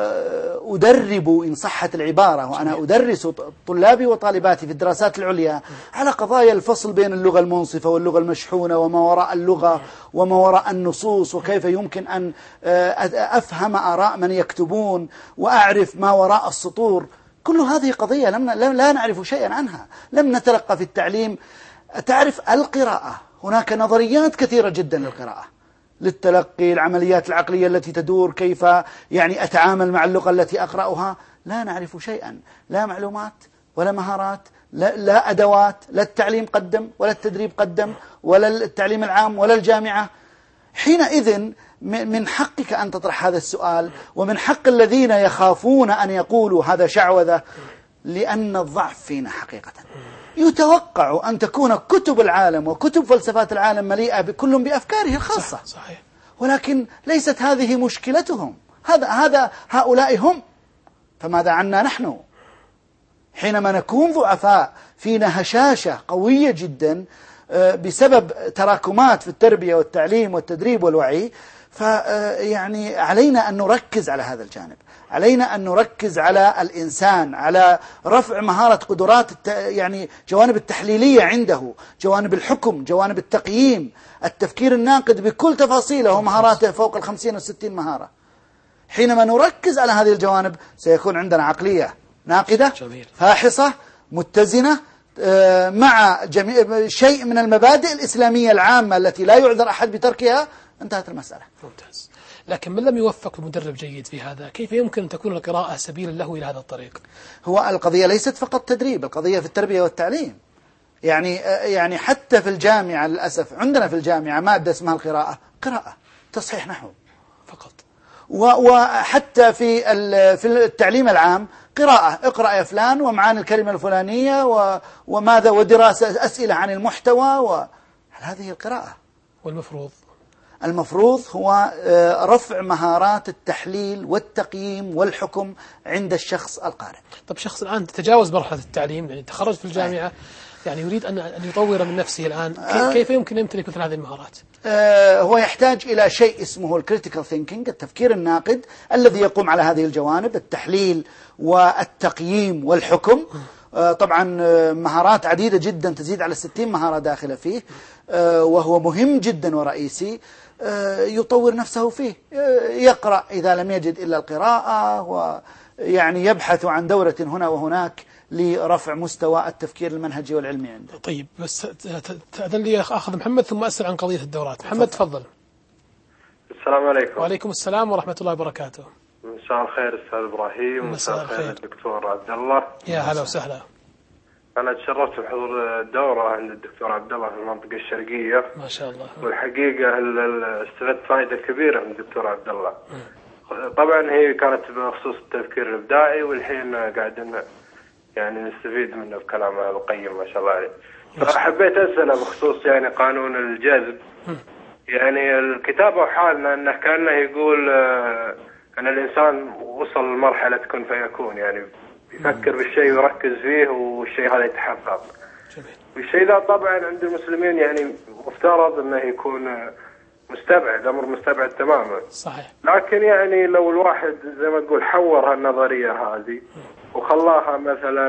أدرب إن صحت العبارة وأنا أدرس طلابي وطالباتي في الدراسات العليا على قضايا الفصل بين اللغة المنصفة واللغة المشحونة وما وراء اللغة وما وراء النصوص، وكيف يمكن أن أفهم آراء من يكتبون وأعرف ما وراء السطور. كل هذه قضية لم لا نعرف شيئا عنها، لم نتلقى في التعليم. تعرف القراءة، هناك نظريات كثيرة جدا للقراءة، للتلقي، العمليات العقلية التي تدور، كيف يعني أتعامل مع اللغة التي أقرأها. لا نعرف شيئا، لا معلومات ولا مهارات، لا, لا أدوات، لا التعليم قدم ولا التدريب قدم ولا التعليم العام ولا الجامعة. حينئذ من حقك أن تطرح هذا السؤال، ومن حق الذين يخافون أن يقولوا هذا شعوذة، لأن الضعف فينا حقيقة. يتوقع أن تكون كتب العالم وكتب فلسفات العالم مليئة بكل بأفكاره الخاصة، صحيح. ولكن ليست هذه مشكلتهم. هذا هذا هؤلاء هم، فماذا عنا نحن؟ حينما نكون ضعفاء فينا هشاشة قوية جدا بسبب تراكمات في التربية والتعليم والتدريب والوعي، فيعني علينا أن نركز على هذا الجانب، علينا أن نركز على الإنسان، على رفع مهارة قدرات الت... يعني جوانب التحليلية عنده، جوانب الحكم، جوانب التقييم، التفكير الناقد بكل تفاصيله ومهاراته فوق الخمسين والستين مهارة. حينما نركز على هذه الجوانب سيكون عندنا عقلية ناقدة فاحصة متزنة مع جميع شيء من المبادئ الإسلامية العامة التي لا يعذر أحد بتركها. انتهت المسألة. ممتاز. لكن من لم يوفق المدرب جيد في هذا، كيف يمكن أن تكون القراءة سبيلا له إلى هذا الطريق؟ هو القضية ليست فقط تدريب، القضية في التربية والتعليم. يعني يعني حتى في الجامعة للأسف عندنا في الجامعة مادة اسمها القراءة، قراءة تصحيح نحو فقط. وحتى في في التعليم العام قراءة، اقرأ يا فلان ومعاني الكلمة الفلانية وماذا ودراسة أسئلة عن المحتوى، وهل هذه القراءة؟ والمفروض المفروض هو رفع مهارات التحليل والتقييم والحكم عند الشخص القارئ. طب شخص الآن تجاوز مرحلة التعليم، يعني تخرج في الجامعة، يعني يريد أن أن يطور من نفسه الآن، كيف يمكن يمتلك مثل هذه المهارات؟ هو يحتاج إلى شيء اسمه الكريتيكال ثينكينج، التفكير الناقد الذي يقوم على هذه الجوانب، التحليل والتقييم والحكم. طبعا مهارات عديدة جدا تزيد على ستين مهارة داخلة فيه، وهو مهم جدا ورئيسي. يطور نفسه فيه، يقرأ إذا لم يجد إلا القراءة، ويعني يبحث عن دورة هنا وهناك لرفع مستوى التفكير المنهجي والعلمي عنده. طيب بس تأذن لي أخذ محمد ثم أسأل عن قضية الدورات. محمد تفضل. السلام عليكم. وعليكم السلام ورحمة الله وبركاته. مساء الخير أستاذ إبراهيم. مساء الخير الدكتور عبد الله. يا هلا وسهلا. أنا تشرفت بحضور الدورة عند الدكتور عبد الله في المنطقة الشرقية. ما شاء الله. والحقيقة استفدت فائدة كبيرة من الدكتور عبد الله. طبعا هي كانت بخصوص التفكير الإبداعي، والحين قاعدين يعني نستفيد منه بكلامه القيم ما شاء الله عليه. فحبيت أسأله بخصوص يعني قانون الجذب. يعني الكتاب وحالنا أنه كأنه يقول أن الإنسان وصل لمرحلة كن فيكون، يعني يفكر بالشيء ويركز فيه والشيء هذا يتحقق. والشيء ذا طبعا عند المسلمين يعني مفترض أنه يكون مستبعد، أمر مستبعد تماما. صحيح. لكن يعني لو الواحد زي ما تقول حور هالنظرية هذه وخلاها مثلا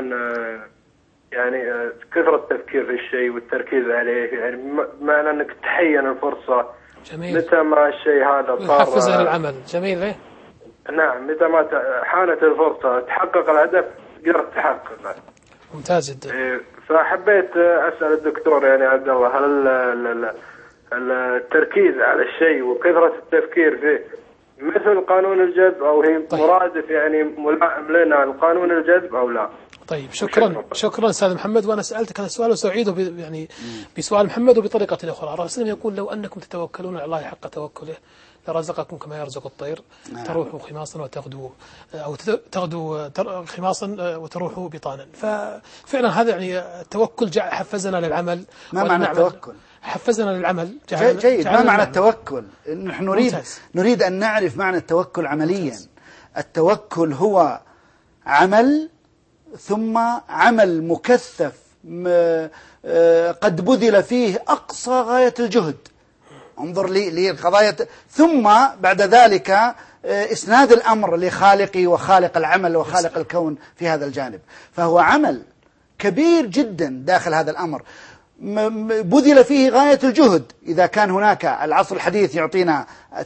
يعني كثرة التفكير في الشيء والتركيز عليه، يعني معنى أنك تحين الفرصة. جميل. متى ما الشيء هذا صار يحفزها للعمل. جميل. ليه؟ نعم، متى ما حانت الفرصة تحقق الهدف قدرت تحققه. ممتاز جدا. إيه، فحبيت أسأل الدكتور يعني عبد الله، هل ال- ال- ال- التركيز على الشيء وكثرة التفكير فيه مثل قانون الجذب، أو هي طيب. مرادف يعني ملائم لنا القانون الجذب أو لا؟ طيب شكرا شكرا أستاذ محمد. وأنا سألتك هذا السؤال وسأعيده ب- يعني بسؤال محمد وبطريقة أخرى. الرسول صلى الله عليه وسلم يقول لو أنكم تتوكلون على الله حق توكله لرزقكم كما يرزق الطير، نعم. تروح خماصا وتغدو أو تت- تغدو تر- خماصا وتروح بطانا. ففعلا هذا يعني التوكل جاء حفزنا للعمل. ما معنى ولنعمل- التوكل؟ حفزنا للعمل. جي- جيد. ما جعلنا معنى نعمل. التوكل؟ نحن نريد ممتاز. نريد أن نعرف معنى التوكل عمليا. ممتاز. التوكل هو عمل، ثم عمل مكثف م- آه، قد بذل فيه أقصى غاية الجهد. انظر لي للقضايا، ثم بعد ذلك آه، إسناد الأمر لخالقي وخالق العمل وخالق الكون في هذا الجانب. فهو عمل كبير جدا داخل هذا الأمر، م- م- بذل فيه غاية الجهد. إذا كان هناك العصر الحديث يعطينا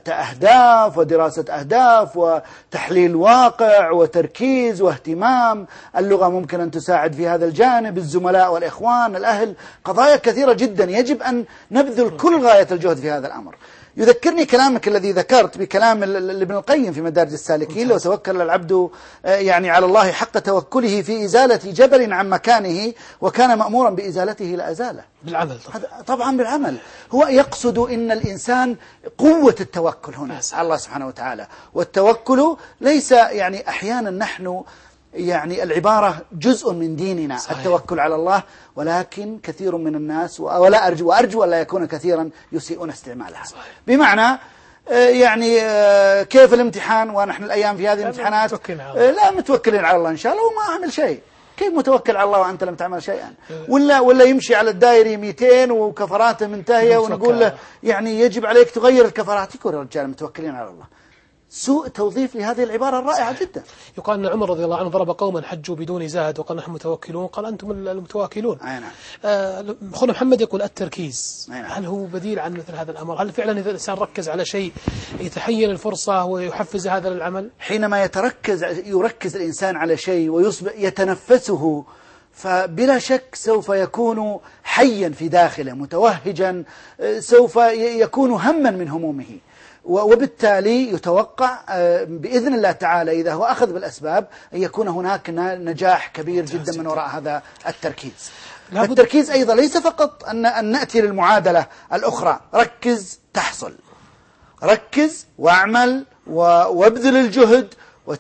أهداف ودراسة أهداف وتحليل واقع وتركيز واهتمام، اللغة ممكن أن تساعد في هذا الجانب، الزملاء والإخوان الأهل، قضايا كثيرة جدا يجب أن نبذل كل غاية الجهد في هذا الأمر. يذكرني كلامك الذي ذكرت بكلام ال- ال- ابن القيم في مدارج السالكين: لو توكل العبد آه، يعني على الله حق توكله في إزالة جبل عن مكانه وكان مأمورا بإزالته لأزاله. بالعمل طبعا. هذا طبعا بالعمل. هو يقصد إن الإنسان قوة التوكل هنا على الله سبحانه وتعالى. والتوكل ليس يعني أحيانا نحن يعني العبارة جزء من ديننا صحيح. التوكل على الله، ولكن كثير من الناس ولا أرجو وأرجو أن لا يكون كثيرا يسيئون استعمالها صحيح. بمعنى آه، يعني آه، كيف الامتحان ونحن الأيام في هذه الامتحانات آه، لا متوكلين على الله إن شاء الله وما أعمل شيء. كيف متوكل على الله وأنت لم تعمل شيئا؟ ولا ولا يمشي على الدائري مئتين وكفراته منتهية ونقول له يعني يجب عليك تغير الكفرات. يكون الرجال متوكلين على الله. سوء توظيف لهذه العبارة الرائعة جدا. يقال أن عمر رضي الله عنه ضرب قوما حجوا بدون زاد وقال نحن متوكلون، قال أنتم المتواكلون. أي نعم. آه، أخونا محمد يقول التركيز، نعم. هل هو بديل عن مثل هذا الأمر؟ هل فعلا إذا الإنسان ركز على شيء يتحين الفرصة ويحفز هذا العمل؟ حينما يتركز يركز الإنسان على شيء ويصبح يتنفسه، فبلا شك سوف يكون حيا في داخله متوهجا، سوف يكون هما من همومه، وبالتالي يتوقع بإذن الله تعالى إذا هو أخذ بالأسباب أن يكون هناك نجاح كبير جدا من وراء هذا التركيز. التركيز أيضا ليس فقط أن أن نأتي للمعادلة الأخرى: ركز تحصل، ركز واعمل وابذل الجهد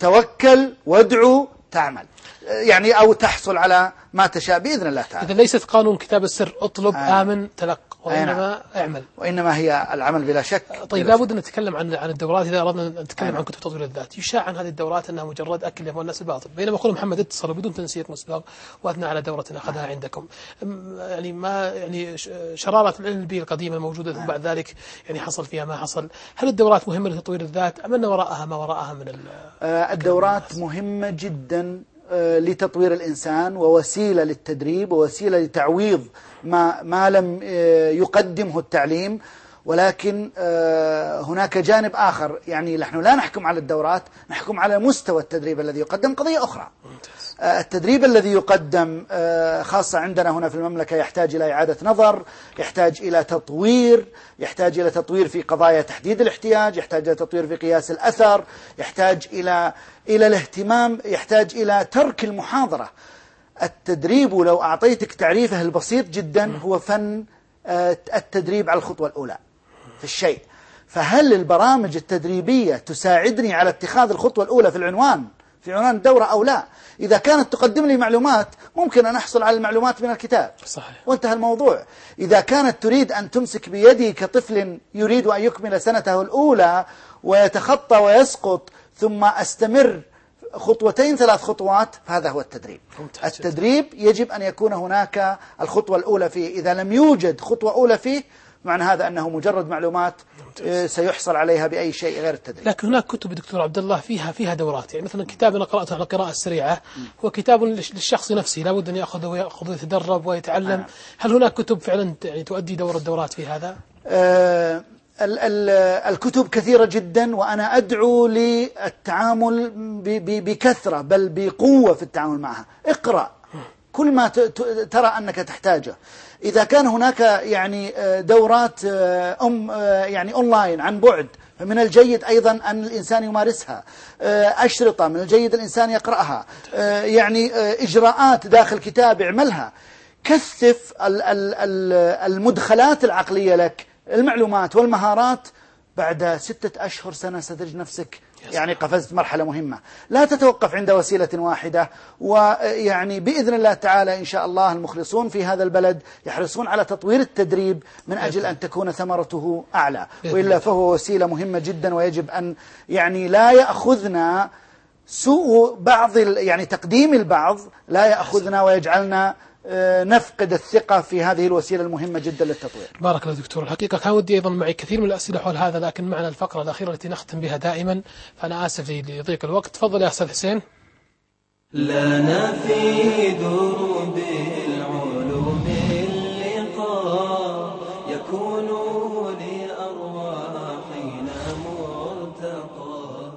وتوكل وادعو تعمل، يعني أو تحصل على ما تشاء بإذن الله تعالى. إذا ليست قانون كتاب السر اطلب آه. آمن تلق، وإنما آه. اعمل، وإنما هي العمل بلا شك. طيب لابد أن نتكلم عن عن الدورات. إذا أردنا أن نتكلم آه. عن كتب تطوير الذات، يشاع عن هذه الدورات أنها مجرد أكل يهوى الناس الباطل، بينما أخونا محمد اتصل بدون تنسيق مسبق وأثنى على دورة أخذها عندكم. يعني ما يعني شرارة العلم البيئي القديمة الموجودة ثم بعد ذلك يعني حصل فيها ما حصل. هل الدورات مهمة لتطوير الذات أم أن وراءها ما وراءها من آه الدورات مهمة جدا لتطوير الإنسان، ووسيلة للتدريب، ووسيلة لتعويض ما ما لم يقدمه التعليم. ولكن هناك جانب آخر، يعني نحن لا نحكم على الدورات، نحكم على مستوى التدريب الذي يقدم. قضية أخرى، التدريب الذي يقدم خاصة عندنا هنا في المملكة يحتاج إلى إعادة نظر، يحتاج إلى تطوير، يحتاج إلى تطوير في قضايا تحديد الاحتياج، يحتاج إلى تطوير في قياس الأثر، يحتاج إلى إلى الاهتمام، يحتاج إلى ترك المحاضرة. التدريب لو أعطيتك تعريفه البسيط جدا هو فن التدريب على الخطوة الأولى في الشيء. فهل البرامج التدريبية تساعدني على اتخاذ الخطوة الأولى في العنوان في عنوان الدورة أو لا؟ إذا كانت تقدم لي معلومات ممكن أن أحصل على المعلومات من الكتاب صحيح. وانتهى الموضوع. إذا كانت تريد أن تمسك بيدي كطفل يريد أن يكمل سنته الأولى ويتخطى ويسقط ثم أستمر خطوتين ثلاث خطوات، فهذا هو التدريب. التدريب يجب أن يكون هناك الخطوة الأولى فيه. إذا لم يوجد خطوة أولى فيه معنى هذا أنه مجرد معلومات سيحصل عليها بأي شيء غير التدريب. لكن هناك كتب دكتور عبد الله فيها فيها دورات، يعني مثلا كتاب أنا قرأته على القراءة السريعة هو كتاب للشخص نفسه، لابد أن يأخذ ويأخذ ويتدرب ويتعلم. آه. هل هناك كتب فعلا يعني تؤدي دور الدورات في هذا؟ آه ال ال الكتب كثيرة جدا، وأنا أدعو للتعامل بكثرة بل بقوة في التعامل معها. اقرأ كل ما ترى أنك تحتاجه. إذا كان هناك يعني دورات أم يعني أونلاين عن بعد، فمن الجيد أيضا أن الإنسان يمارسها. أشرطة من الجيد الإنسان يقرأها. يعني إجراءات داخل كتاب يعملها. كثف المدخلات العقلية لك، المعلومات والمهارات. بعد ستة أشهر سنة ستجد نفسك يعني قفزت مرحلة مهمة. لا تتوقف عند وسيلة واحدة. ويعني بإذن الله تعالى إن شاء الله المخلصون في هذا البلد يحرصون على تطوير التدريب من أجل أن تكون ثمرته أعلى، وإلا فهو وسيلة مهمة جدا. ويجب أن يعني لا يأخذنا سوء بعض يعني تقديم البعض لا يأخذنا ويجعلنا نفقد الثقة في هذه الوسيلة المهمة جدا للتطوير. بارك الله دكتور. الحقيقة كان ودي أيضا معي كثير من الأسئلة حول هذا، لكن معنا الفقرة الأخيرة التي نختم بها دائما، فأنا آسف لضيق الوقت. تفضل يا أستاذ حسين. لنا في دروب العلوم اللقاء يكون لأرواحنا مرتقى.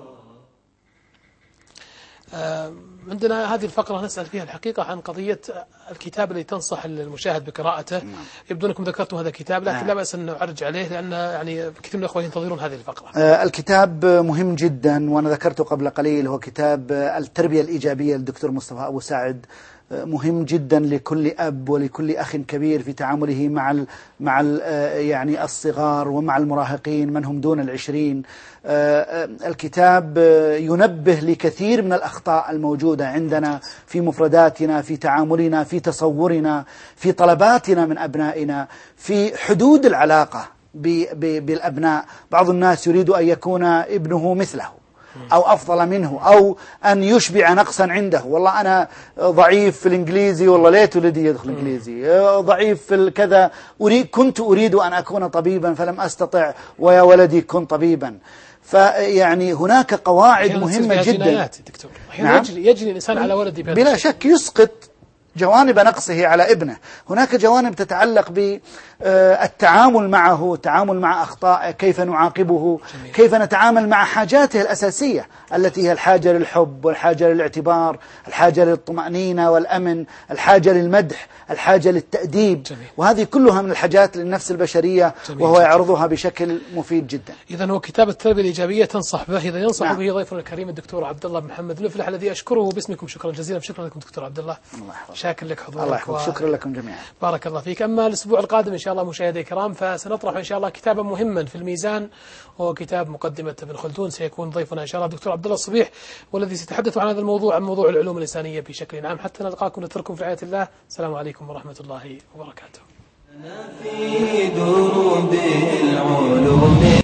عندنا هذه الفقرة نسأل فيها الحقيقة عن قضية الكتاب الذي تنصح المشاهد بقراءته. يبدو أنكم ذكرتم هذا الكتاب، لكن لا بأس أن نعرج عليه، لأن يعني كثير من الأخوة ينتظرون هذه الفقرة. الكتاب مهم جدا، وأنا ذكرته قبل قليل، هو كتاب التربية الإيجابية للدكتور مصطفى أبو سعد. مهم جدا لكل أب ولكل أخ كبير في تعامله مع ال مع ال يعني الصغار ومع المراهقين من هم دون العشرين. الكتاب ينبه لكثير من الأخطاء الموجودة عندنا في مفرداتنا، في تعاملنا، في تصورنا، في طلباتنا من أبنائنا، في حدود العلاقة بالأبناء. بعض الناس يريد أن يكون ابنه مثله أو أفضل منه، أو أن يشبع نقصا عنده. والله أنا ضعيف في الإنجليزي، والله ليت ولدي يدخل إنجليزي، ضعيف في الكذا، أريد كنت أريد أن أكون طبيبا فلم أستطع، ويا ولدي كن طبيبا. فيعني هناك قواعد مهمة جدا. دكتور. نعم؟ يجري, يجري الإنسان على ولدي بلا شك، يسقط جوانب نقصه على ابنه. هناك جوانب تتعلق بالتعامل معه، التعامل مع أخطائه، كيف نعاقبه، جميل. كيف نتعامل مع حاجاته الأساسية التي هي الحاجة للحب والحاجة للاعتبار، الحاجة للطمأنينة والأمن، الحاجة للمدح، الحاجة للتأديب، جميل. وهذه كلها من الحاجات للنفس البشرية، جميل. وهو يعرضها بشكل مفيد جدا. إذن هو كتاب التربية الإيجابية تنصح به، إذا ينصح نعم. به ضيفنا الكريم الدكتور عبد الله محمد الفلح، الذي أشكره باسمكم شكرا جزيلا. شكرا لكم دكتور عبد الله. شاكر لك حضورك. الله يحفظك. و... شكرا لكم جميعا. بارك الله فيك. أما الأسبوع القادم إن شاء الله مشاهدي الكرام فسنطرح إن شاء الله كتابا مهما في الميزان، وهو كتاب مقدمة ابن خلدون. سيكون ضيفنا إن شاء الله الدكتور عبد الله الصبيح، والذي سيتحدث عن هذا الموضوع، عن موضوع العلوم الإنسانية بشكل عام. حتى نلقاكم نترككم في رعاية الله. السلام عليكم ورحمة الله وبركاته. في دروب